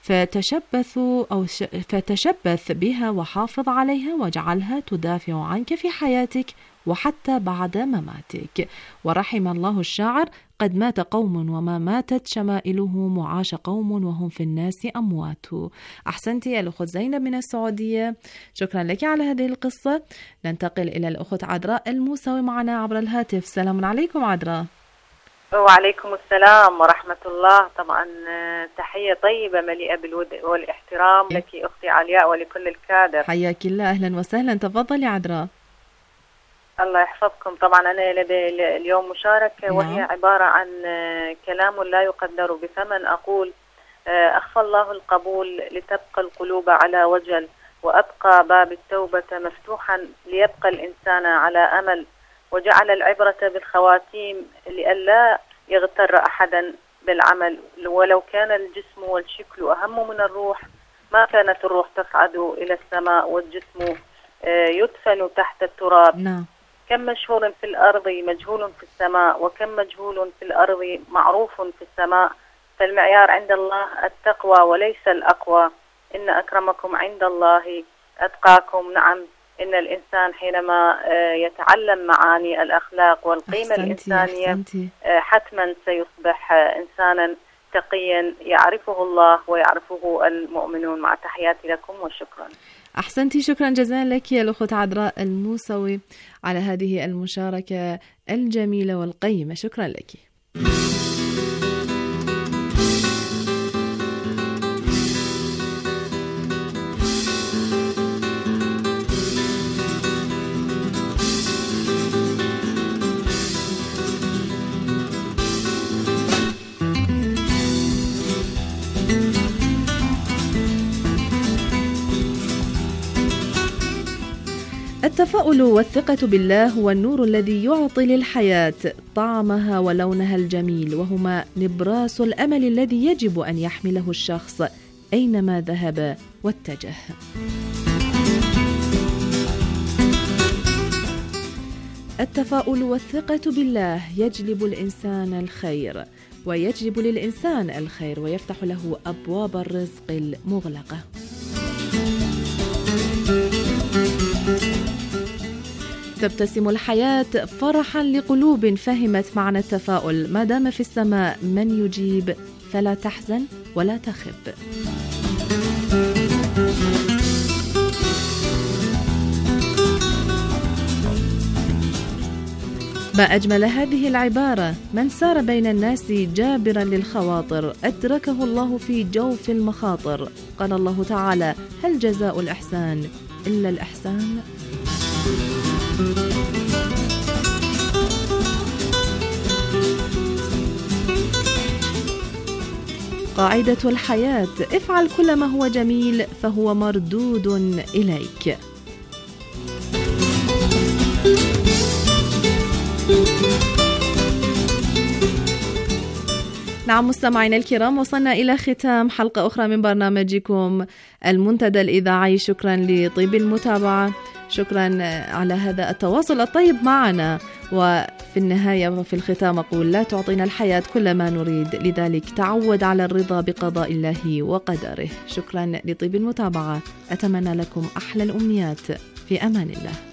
فتشبث بها وحافظ عليها واجعلها تدافع عنك في حياتك وحتى بعد مماتك. ورحم الله الشاعر: قد مات قوم وما ماتت شمائلهم، وعاش قوم وهم في الناس أموات. أحسنتي الأخت زينب من السعودية، شكرا لك على هذه القصة. ننتقل إلى الأخت عذراء الموسوي معنا عبر الهاتف. سلام عليكم عذراء.
وعليكم السلام ورحمة الله. طبعا تحية طيبة مليئة بالود والاحترام لك أختي علياء ولكل الكادر.
حياك الله، أهلا وسهلا، تفضلي عذراء.
الله يحفظكم. طبعا أنا لدي اليوم مشاركة وهي عبارة عن كلام لا يقدر بثمن. أقول: أخفى الله القبول لتبقى القلوب على وجل، وأبقى باب التوبة مفتوحا ليبقى الإنسان على أمل، وجعل العبرة بالخواتيم لئلا يغتر أحدا بالعمل. ولو كان الجسم والشكل أهم من الروح ما كانت الروح تصعد إلى السماء والجسم يدفن تحت التراب.
نعم.
كم مشهور في الأرض مجهول في السماء، وكم مجهول في الأرض معروف في السماء. فالمعيار عند الله التقوى وليس الأقوى. إن أكرمكم عند الله أتقاكم. نعم، إن الإنسان حينما يتعلم معاني الأخلاق والقيمة الإنسانية حتما سيصبح إنسانا تقيا يعرفه الله ويعرفه المؤمنون. مع تحياتي لكم وشكرا.
أحسنتي، شكرا جزيلا لك يا الأخت عذراء الموسوي على هذه المشاركة الجميلة والقيمة، شكرا لك. التفاؤل والثقة بالله هو النور الذي يعطي للحياة طعمها ولونها الجميل، وهما نبراس الأمل الذي يجب أن يحمله الشخص أينما ذهب واتجه. التفاؤل والثقة بالله يجلب الإنسان الخير، ويجلب للإنسان الخير ويفتح له أبواب الرزق المغلقة. تبتسم الحياة فرحا لقلوب فهمت معنى التفاؤل. ما دام في السماء من يجيب فلا تحزن ولا تخب. ما أجمل هذه العبارة: من سار بين الناس جابرا للخواطر أدركه الله في جوف المخاطر. قال الله تعالى: هل جزاء الإحسان إلا الإحسان؟ قاعدة الحياة: افعل كل ما هو جميل فهو مردود إليك. نعم مستمعينا الكرام، وصلنا إلى ختام حلقة أخرى من برنامجكم المنتدى الإذاعي. شكرا لطيب المتابعة، شكرا على هذا التواصل الطيب معنا. وفي النهاية وفي الختام أقول: لا تعطينا الحياة كل ما نريد، لذلك تعود على الرضا بقضاء الله وقدره. شكرا لطيب المتابعة، أتمنى لكم أحلى الأمنيات، في أمان الله.